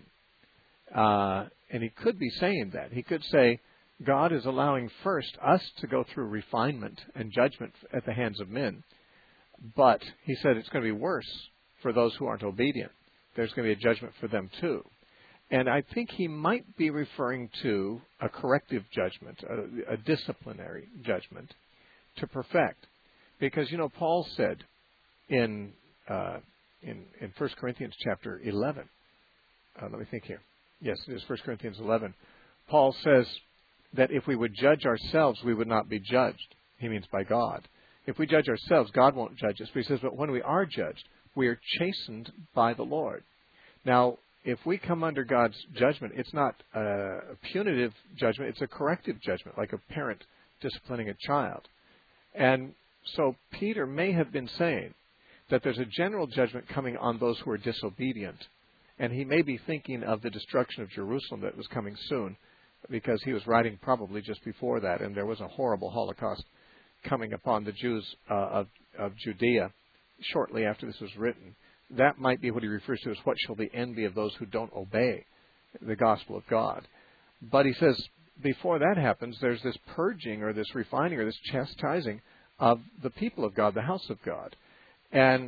[SPEAKER 1] Uh, and he could be saying that. He could say, God is allowing first us to go through refinement and judgment at the hands of men. But he said it's going to be worse for those who aren't obedient. There's going to be a judgment for them too. And I think he might be referring to a corrective judgment, a, a disciplinary judgment to perfect. Because, you know, Paul said in uh, in, in First Corinthians chapter eleven, uh, let me think here. Yes, it is First Corinthians eleven. Paul says that if we would judge ourselves, we would not be judged. He means by God. If we judge ourselves, God won't judge us. But he says, but when we are judged, we are chastened by the Lord. Now, if we come under God's judgment, it's not a punitive judgment. It's a corrective judgment, like a parent disciplining a child. And so Peter may have been saying that there's a general judgment coming on those who are disobedient. And he may be thinking of the destruction of Jerusalem that was coming soon, because he was writing probably just before that, and there was a horrible Holocaust coming upon the Jews uh, of, of Judea shortly after this was written. That might be what he refers to as what shall the end be of those who don't obey the gospel of God. But he says before that happens, there's this purging or this refining or this chastising of the people of God, the house of God. And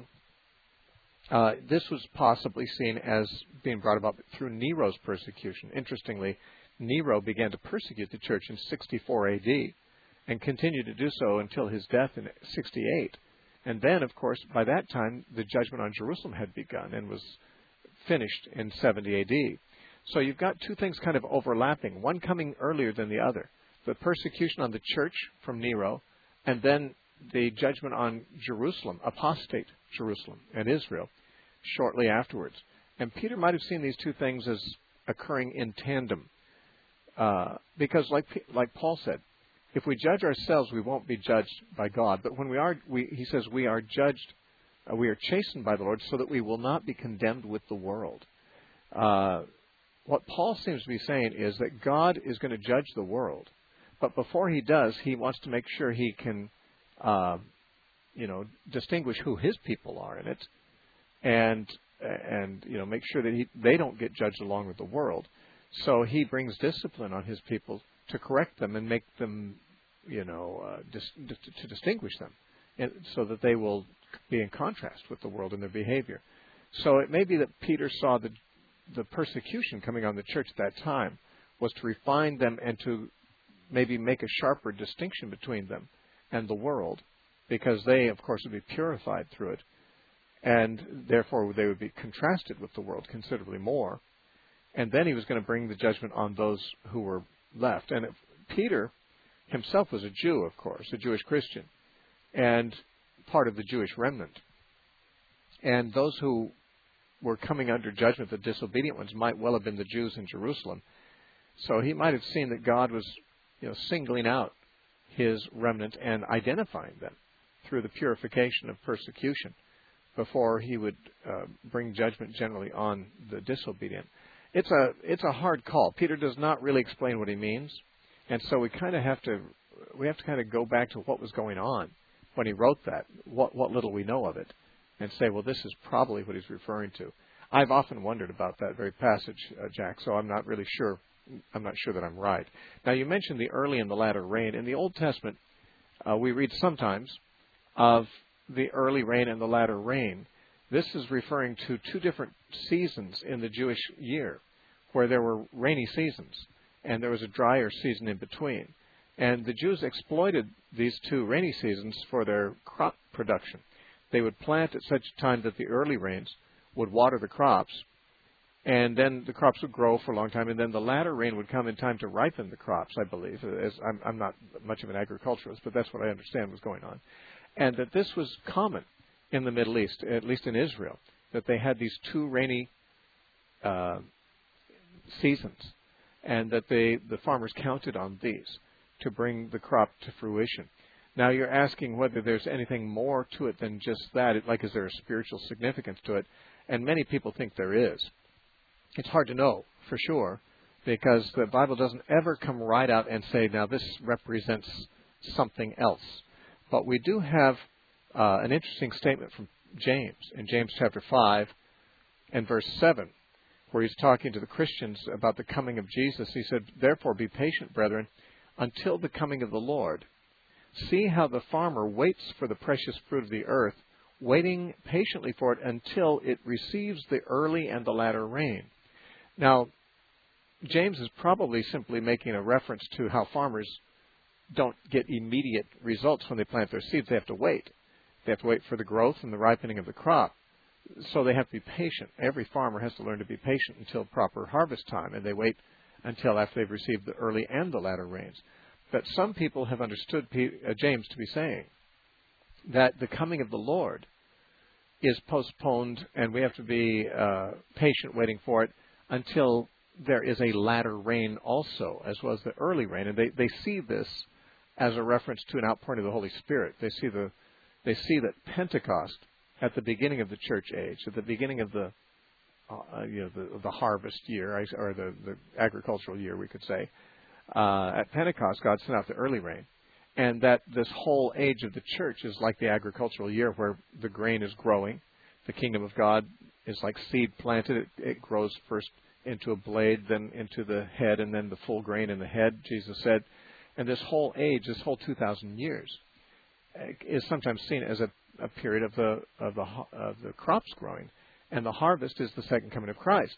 [SPEAKER 1] uh, this was possibly seen as being brought about through Nero's persecution. Interestingly, Nero began to persecute the church in sixty-four A D and continued to do so until his death in sixty-eight. And then, of course, by that time, the judgment on Jerusalem had begun and was finished in seventy A D. So you've got two things kind of overlapping, one coming earlier than the other. The persecution on the church from Nero, and then the judgment on Jerusalem, apostate Jerusalem and Israel, shortly afterwards. And Peter might have seen these two things as occurring in tandem. Uh, because like like Paul said, if we judge ourselves, we won't be judged by God. But when we are, we, he says, we are judged, uh, we are chastened by the Lord, so that we will not be condemned with the world. Uh, what Paul seems to be saying is that God is going to judge the world, but before he does, he wants to make sure he can, uh, you know, distinguish who his people are in it, and and you know, make sure that he, they don't get judged along with the world. So he brings discipline on his people to correct them and make them, you know, uh, dis- to distinguish them, and so that they will be in contrast with the world in their behavior. So it may be that Peter saw the the persecution coming on the church at that time was to refine them and to maybe make a sharper distinction between them and the world, because they, of course, would be purified through it, and therefore they would be contrasted with the world considerably more. And then he was going to bring the judgment on those who were left. And if Peter himself was a Jew, of course, a Jewish Christian, and part of the Jewish remnant. And those who were coming under judgment, the disobedient ones, might well have been the Jews in Jerusalem. So he might have seen that God was, you know, singling out his remnant and identifying them through the purification of persecution before he would uh, bring judgment generally on the disobedient. It's a it's a hard call. Peter does not really explain what he means, and so we kind of have to we have to kind of go back to what was going on when he wrote that, what what little we know of it, and say, well, this is probably what he's referring to. I've often wondered about that very passage, uh, Jack. So I'm not really sure. I'm not sure that I'm right. Now, you mentioned the early and the latter rain. In the Old Testament, uh, we read sometimes of the early rain and the latter rain. This is referring to two different seasons in the Jewish year, where there were rainy seasons and there was a drier season in between. And the Jews exploited these two rainy seasons for their crop production. They would plant at such a time that the early rains would water the crops, and then the crops would grow for a long time, and then the latter rain would come in time to ripen the crops, I believe. As I'm, I'm not much of an agriculturalist, but that's what I understand was going on. And that this was common in the Middle East, at least in Israel, that they had these two rainy uh, seasons, and that they, the farmers counted on these to bring the crop to fruition. Now, you're asking whether there's anything more to it than just that. It, like, is there a spiritual significance to it? And many people think there is. It's hard to know for sure, because the Bible doesn't ever come right out and say, now this represents something else. But we do have uh, an interesting statement from James, in James chapter five and verse seven, where he's talking to the Christians about the coming of Jesus. He said, therefore be patient, brethren, until the coming of the Lord. See how the farmer waits for the precious fruit of the earth, waiting patiently for it until it receives the early and the latter rain. Now, James is probably simply making a reference to how farmers don't get immediate results when they plant their seeds. They have to wait. They have to wait for the growth and the ripening of the crop. So they have to be patient. Every farmer has to learn to be patient until proper harvest time, and they wait until after they've received the early and the latter rains. But some people have understood James to be saying that the coming of the Lord is postponed, and we have to be uh, patient waiting for it until there is a latter rain also, as well as the early rain. And they, they see this as a reference to an outpouring of the Holy Spirit. They see the they see that Pentecost at the beginning of the church age, at the beginning of the uh, you know the, the harvest year, or the, the agricultural year, we could say, uh, at Pentecost, God sent out the early rain, and that this whole age of the church is like the agricultural year, where the grain is growing. The kingdom of God is like seed planted. It, it grows first into a blade, then into the head, and then the full grain in the head, Jesus said. And this whole age, this whole two thousand years, is sometimes seen as a, a period of the of the of the crops growing, and the harvest is the second coming of Christ.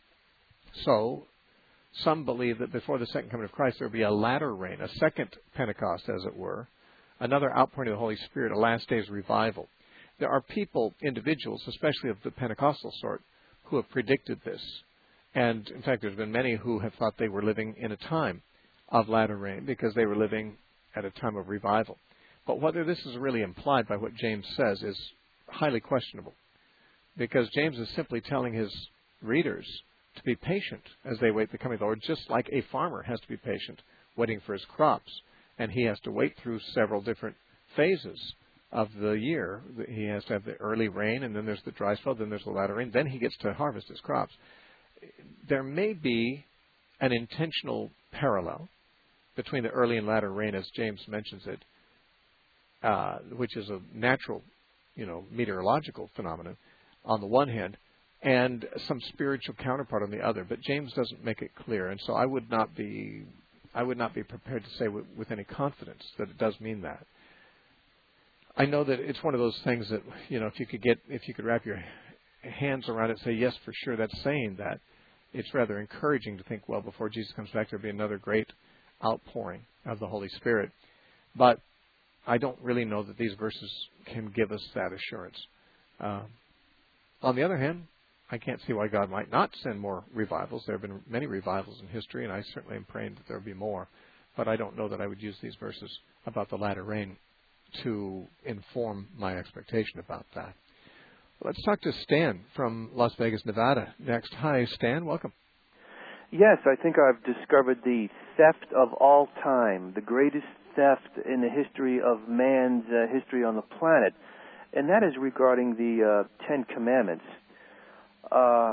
[SPEAKER 1] So, some believe that before the second coming of Christ, there will be a latter rain, a second Pentecost, as it were, another outpouring of the Holy Spirit, a last days revival. There are people, individuals, especially of the Pentecostal sort, who have predicted this. And, in fact, there's been many who have thought they were living in a time of latter rain because they were living at a time of revival. But whether this is really implied by what James says is highly questionable, because James is simply telling his readers to be patient as they wait the coming of the Lord, just like a farmer has to be patient waiting for his crops. And he has to wait through several different phases of the year. He has to have the early rain, and then there's the dry spell, then there's the latter rain, then he gets to harvest his crops. There may be an intentional parallel between the early and latter rain, as James mentions it, uh, which is a natural, you know, meteorological phenomenon on the one hand, and some spiritual counterpart on the other. But James doesn't make it clear, and so I would not be, I would not be prepared to say with, with any confidence that it does mean that. I know that it's one of those things that, you know, if you could get, if you could wrap your hands around it, say yes, for sure, that's saying that. It's rather encouraging to think, well, before Jesus comes back, there'll be another great outpouring of the Holy Spirit. But I don't really know that these verses can give us that assurance. Uh, on the other hand, I can't see why God might not send more revivals. There have been many revivals in history, and I certainly am praying that there will be more. But I don't know that I would use these verses about the latter rain to inform my expectation about that. Let's talk to Stan from Las Vegas, Nevada next. Hi, Stan. Welcome.
[SPEAKER 6] Yes, I think I've discovered the theft of all time, the greatest theft in the history of man's uh, history on the planet, and that is regarding the uh, Ten Commandments. Uh,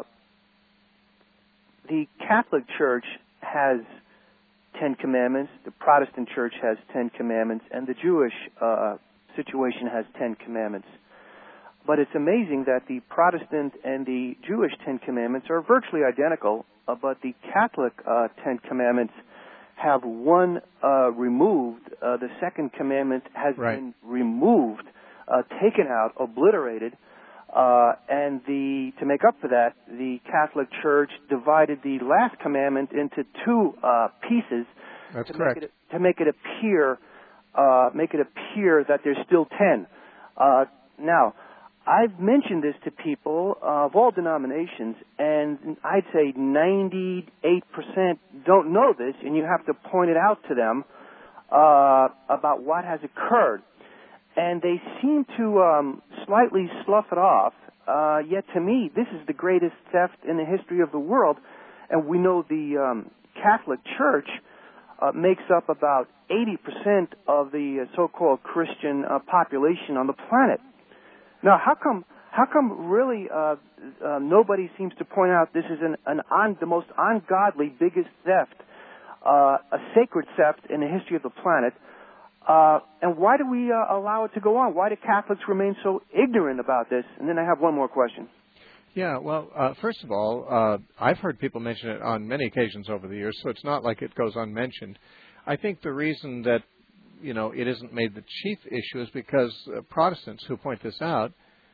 [SPEAKER 6] the Catholic Church has Ten Commandments, the Protestant Church has Ten Commandments, and the Jewish uh, situation has Ten Commandments. But it's amazing that the Protestant and the Jewish Ten Commandments are virtually identical, uh, but the Catholic uh, Ten Commandments have one uh, removed. Uh, the second commandment has
[SPEAKER 1] right.
[SPEAKER 6] been removed, uh, taken out, obliterated, uh, and the to make up for that, the Catholic Church divided the last commandment into two uh, pieces.
[SPEAKER 1] That's
[SPEAKER 6] to
[SPEAKER 1] correct.
[SPEAKER 6] Make it, to make it appear, uh, make it appear that there's still ten. Uh, now. I've mentioned this to people uh, of all denominations, and I'd say ninety-eight percent don't know this, and you have to point it out to them uh, about what has occurred. And they seem to um, slightly slough it off, uh, yet to me, this is the greatest theft in the history of the world, and we know the um, Catholic Church uh, makes up about eighty percent of the uh, so-called Christian uh, population on the planet. Now, how come? How come? Really, uh, uh, nobody seems to point out this is an, an on, the most ungodly, biggest theft, uh, a sacred theft in the history of the planet. Uh, and why do we uh, allow it to go on? Why do Catholics remain so ignorant about this? And then I have one more question.
[SPEAKER 1] Yeah, well, uh, first of all, uh, I've heard people mention it on many occasions over the years, so it's not like it goes unmentioned. I think the reason that you know, it isn't made the chief issue is because uh, Protestants who point this out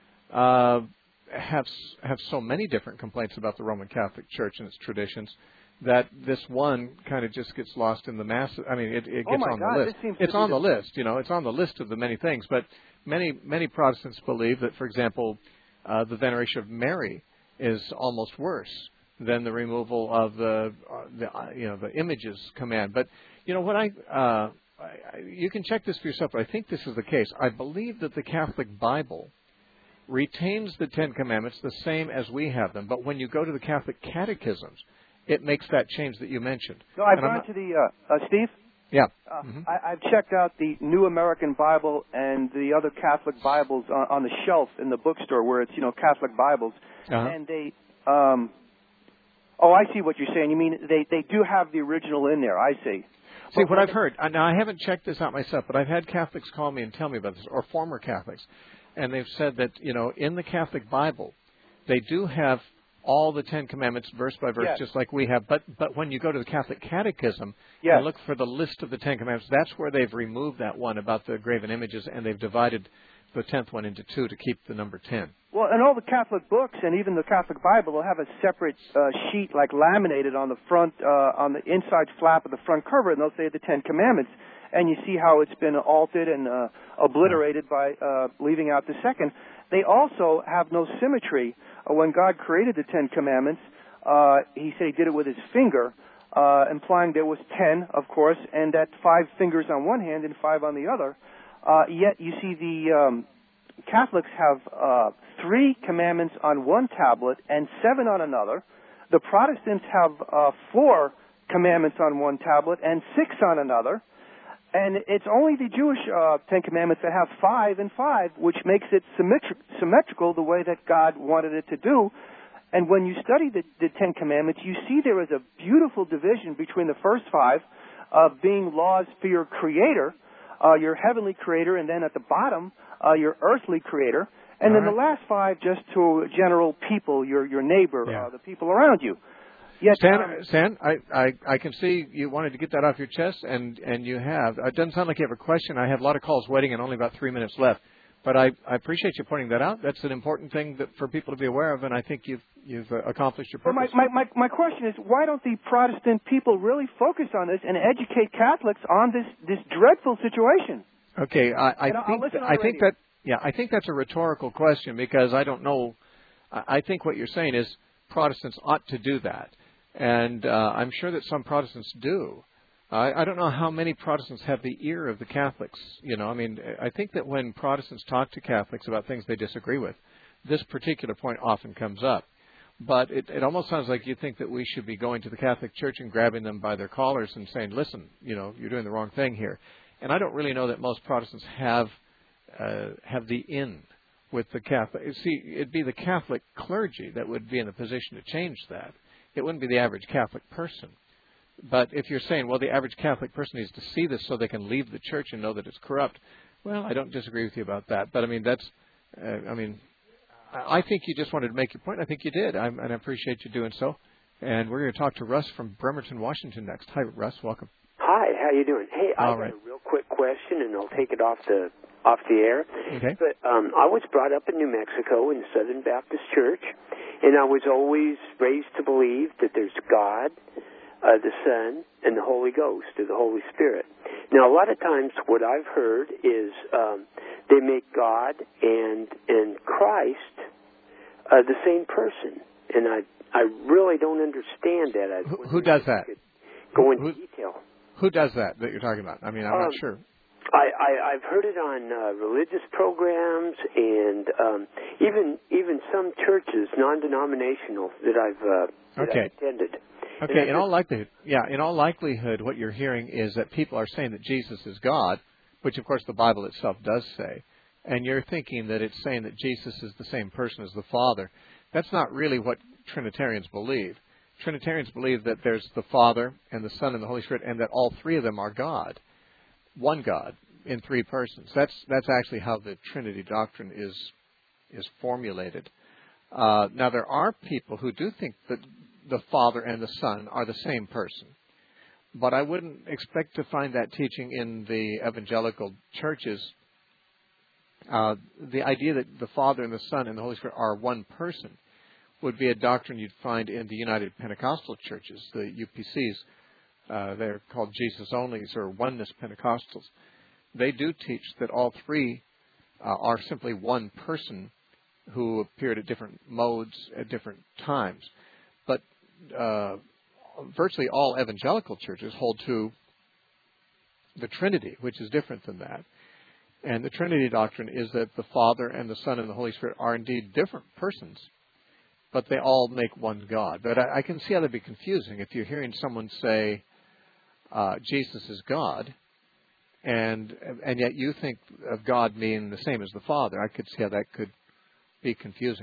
[SPEAKER 1] uh, have have so many different complaints about the Roman Catholic Church and its traditions that this one kind of just gets lost in the mass. I mean, it, it gets
[SPEAKER 6] oh my
[SPEAKER 1] on
[SPEAKER 6] God,
[SPEAKER 1] the list.
[SPEAKER 6] This seems
[SPEAKER 1] it's
[SPEAKER 6] to
[SPEAKER 1] on
[SPEAKER 6] be
[SPEAKER 1] the list, you know. It's on the list of the many things. But many many Protestants believe that, for example, uh, the veneration of Mary is almost worse than the removal of the, uh, the uh, you know the images command. But you know what I. Uh, I, you can check this for yourself, but I think this is the case. I believe that the Catholic Bible retains the Ten Commandments the same as we have them, but when you go to the Catholic catechisms, it makes that change that you mentioned.
[SPEAKER 6] No, I've
[SPEAKER 1] and
[SPEAKER 6] gone
[SPEAKER 1] not,
[SPEAKER 6] to the, uh, uh, Steve?
[SPEAKER 1] Yeah.
[SPEAKER 6] Uh,
[SPEAKER 1] mm-hmm.
[SPEAKER 6] I, I've checked out the New American Bible and the other Catholic Bibles on, on the shelf in the bookstore where it's, you know, Catholic Bibles.
[SPEAKER 1] Uh-huh.
[SPEAKER 6] And they, um, oh, I see what you're saying. You mean they, they do have the original in there. I see.
[SPEAKER 1] See, what I've heard, now I haven't checked this out myself, but I've had Catholics call me and tell me about this, or former Catholics, and they've said that, you know, in the Catholic Bible, they do have all the Ten Commandments verse by verse,
[SPEAKER 6] yes.
[SPEAKER 1] just like we have, but but when you go to the Catholic Catechism
[SPEAKER 6] yes.
[SPEAKER 1] and look for the list of the Ten Commandments, that's where they've removed that one about the graven images, and they've divided the tenth one into two to keep the number ten.
[SPEAKER 6] Well, and all the Catholic books and even the Catholic Bible will have a separate uh, sheet, like laminated on the front, uh, on the inside flap of the front cover, and they'll say the Ten Commandments. And you see how it's been altered and uh, obliterated by uh, leaving out the second. They also have no symmetry. Uh, when God created the Ten Commandments, uh, He said He did it with His finger, uh, implying there was ten, of course, and that five fingers on one hand and five on the other. Uh, yet you see the um, Catholics have uh, three commandments on one tablet and seven on another. The Protestants have uh, four commandments on one tablet and six on another. And it's only the Jewish uh, Ten Commandments that have five and five, which makes it symmetri- symmetrical the way that God wanted it to do. And when you study the, the Ten Commandments, you see there is a beautiful division between the first five uh, being laws for your Creator, uh, your heavenly Creator, and then at the bottom, uh, your earthly Creator. And
[SPEAKER 1] All
[SPEAKER 6] then
[SPEAKER 1] right.
[SPEAKER 6] the last five just to general people, your your neighbor,
[SPEAKER 1] Yeah.
[SPEAKER 6] uh, the people around you. Yet,
[SPEAKER 1] Stan,
[SPEAKER 6] um,
[SPEAKER 1] Stan I, I, I can see you wanted to get that off your chest, and, and you have. It doesn't sound like you have a question. I have a lot of calls waiting and only about three minutes left. But I, I appreciate you pointing that out. That's an important thing that for people to be aware of, and I think you've you've uh, accomplished your
[SPEAKER 6] Well,
[SPEAKER 1] purpose.
[SPEAKER 6] my, my, my, my question is, why don't the Protestant people really focus on this and educate Catholics on this, this dreadful situation?
[SPEAKER 1] Okay, I, I
[SPEAKER 6] And I'll- I'll
[SPEAKER 1] think
[SPEAKER 6] listen on
[SPEAKER 1] I
[SPEAKER 6] the
[SPEAKER 1] think
[SPEAKER 6] radio.
[SPEAKER 1] that yeah, I think that's a rhetorical question because I don't know. I I think what you're saying is Protestants ought to do that, and uh, I'm sure that some Protestants do. I, I don't know how many Protestants have the ear of the Catholics. You know, I mean, I think that when Protestants talk to Catholics about things they disagree with, this particular point often comes up. But it, it almost sounds like you think that we should be going to the Catholic Church and grabbing them by their collars and saying, listen, you know, you're doing the wrong thing here. And I don't really know that most Protestants have uh, have the in with the Catholic. See, it'd be the Catholic clergy that would be in a position to change that. It wouldn't be the average Catholic person. But if you're saying, well, the average Catholic person needs to see this so they can leave the church and know that it's corrupt, well, I don't disagree with you about that. But, I mean, that's, uh, I mean, I think you just wanted to make your point. I think you did, I'm, and I appreciate you doing so. And we're going to talk to Russ from Bremerton, Washington next. Hi, Russ. Welcome.
[SPEAKER 7] Hi. How you doing? Hey, I
[SPEAKER 1] All
[SPEAKER 7] got
[SPEAKER 1] right.
[SPEAKER 7] a real quick question, and I'll take it off the off the air.
[SPEAKER 1] Okay.
[SPEAKER 7] But um, I was brought up in New Mexico in Southern Baptist Church, and I was always raised to believe that there's God, uh, the Son, and the Holy Ghost, or the Holy Spirit. Now, a lot of times what I've heard is um, they make God and and Christ uh, the same person, and I I really don't understand that. I
[SPEAKER 1] Who, who does that?
[SPEAKER 7] Go into
[SPEAKER 1] who,
[SPEAKER 7] detail.
[SPEAKER 1] Who does that that you're talking about? I mean, I'm
[SPEAKER 7] um,
[SPEAKER 1] not sure.
[SPEAKER 7] I, I, I've heard it on uh, religious programs and um, even even some churches, non-denominational, that I've, uh, that
[SPEAKER 1] Okay.
[SPEAKER 7] I've attended.
[SPEAKER 1] Okay, in all likelihood, yeah, in all likelihood, what you're hearing is that people are saying that Jesus is God, which of course the Bible itself does say, and you're thinking that it's saying that Jesus is the same person as the Father. That's not really what Trinitarians believe. Trinitarians believe that there's the Father and the Son and the Holy Spirit, and that all three of them are God, one God in three persons. That's that's actually how the Trinity doctrine is is formulated. Uh, now there are people who do think that the Father and the Son are the same person. But I wouldn't expect to find that teaching in the evangelical churches. Uh, the idea that the Father and the Son and the Holy Spirit are one person would be a doctrine you'd find in the United Pentecostal churches, the U P Cs. Uh, they're called Jesus Onlys or Oneness Pentecostals. They do teach that all three uh, are simply one person who appeared at different modes at different times. But uh, virtually all evangelical churches hold to the Trinity, which is different than that. And the Trinity doctrine is that the Father and the Son and the Holy Spirit are indeed different persons, but they all make one God. But I, I can see how that'd be confusing if you're hearing someone say uh, Jesus is God, and and yet you think of God being the same as the Father. I could see how that could be confusing.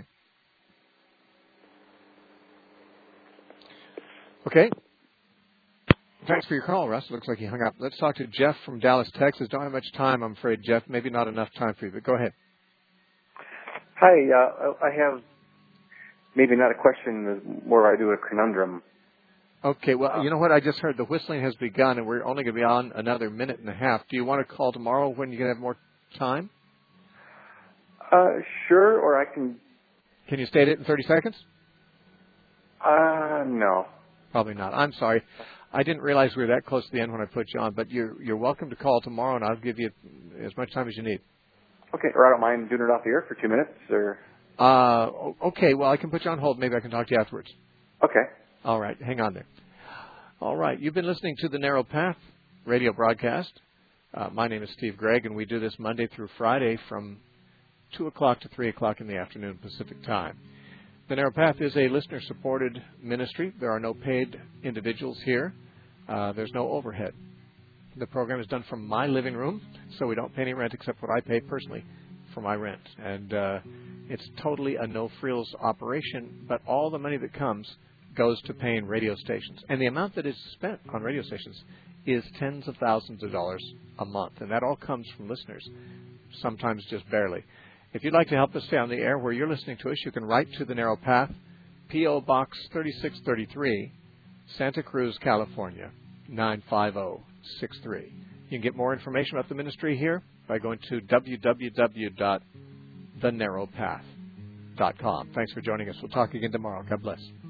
[SPEAKER 1] Okay. Thanks for your call, Russ. Looks like you hung up. Let's talk to Jeff from Dallas, Texas. Don't have much time, I'm afraid, Jeff. Maybe not enough time for you, but go ahead.
[SPEAKER 8] Hi. Uh, I have maybe not a question, more I do a conundrum.
[SPEAKER 1] Okay. Well, you know what? I just heard the whistling has begun, and we're only going to be on another minute and a half. Do you want to call tomorrow when you're going to have more time?
[SPEAKER 8] Uh, sure, or I can...
[SPEAKER 1] Can you state it in thirty seconds?
[SPEAKER 8] Uh, no.
[SPEAKER 1] Probably not. I'm sorry. I didn't realize we were that close to the end when I put you on, but you're you're welcome to call tomorrow, and I'll give you as much time as you need.
[SPEAKER 8] Okay, or I don't mind doing it off the air for two minutes, or...
[SPEAKER 1] Uh, okay, well, I can put you on hold. Maybe I can talk to you afterwards.
[SPEAKER 8] Okay.
[SPEAKER 1] All right, hang on there. All right, you've been listening to the Narrow Path radio broadcast. Uh, my name is Steve Gregg, and we do this Monday through Friday from two o'clock to three o'clock in the afternoon Pacific time. The Narrow Path is a listener-supported ministry. There are no paid individuals here. Uh, there's no overhead. The program is done from my living room, so we don't pay any rent except what I pay personally for my rent. And uh, it's totally a no-frills operation, but all the money that comes goes to paying radio stations. And the amount that is spent on radio stations is tens of thousands of dollars a month, and that all comes from listeners, sometimes just barely. If you'd like to help us stay on the air where you're listening to us, you can write to The Narrow Path, P O. Box thirty-six thirty-three, Santa Cruz, California, nine five zero six three. You can get more information about the ministry here by going to w w w dot the narrow path dot com. Thanks for joining us. We'll talk again tomorrow. God bless.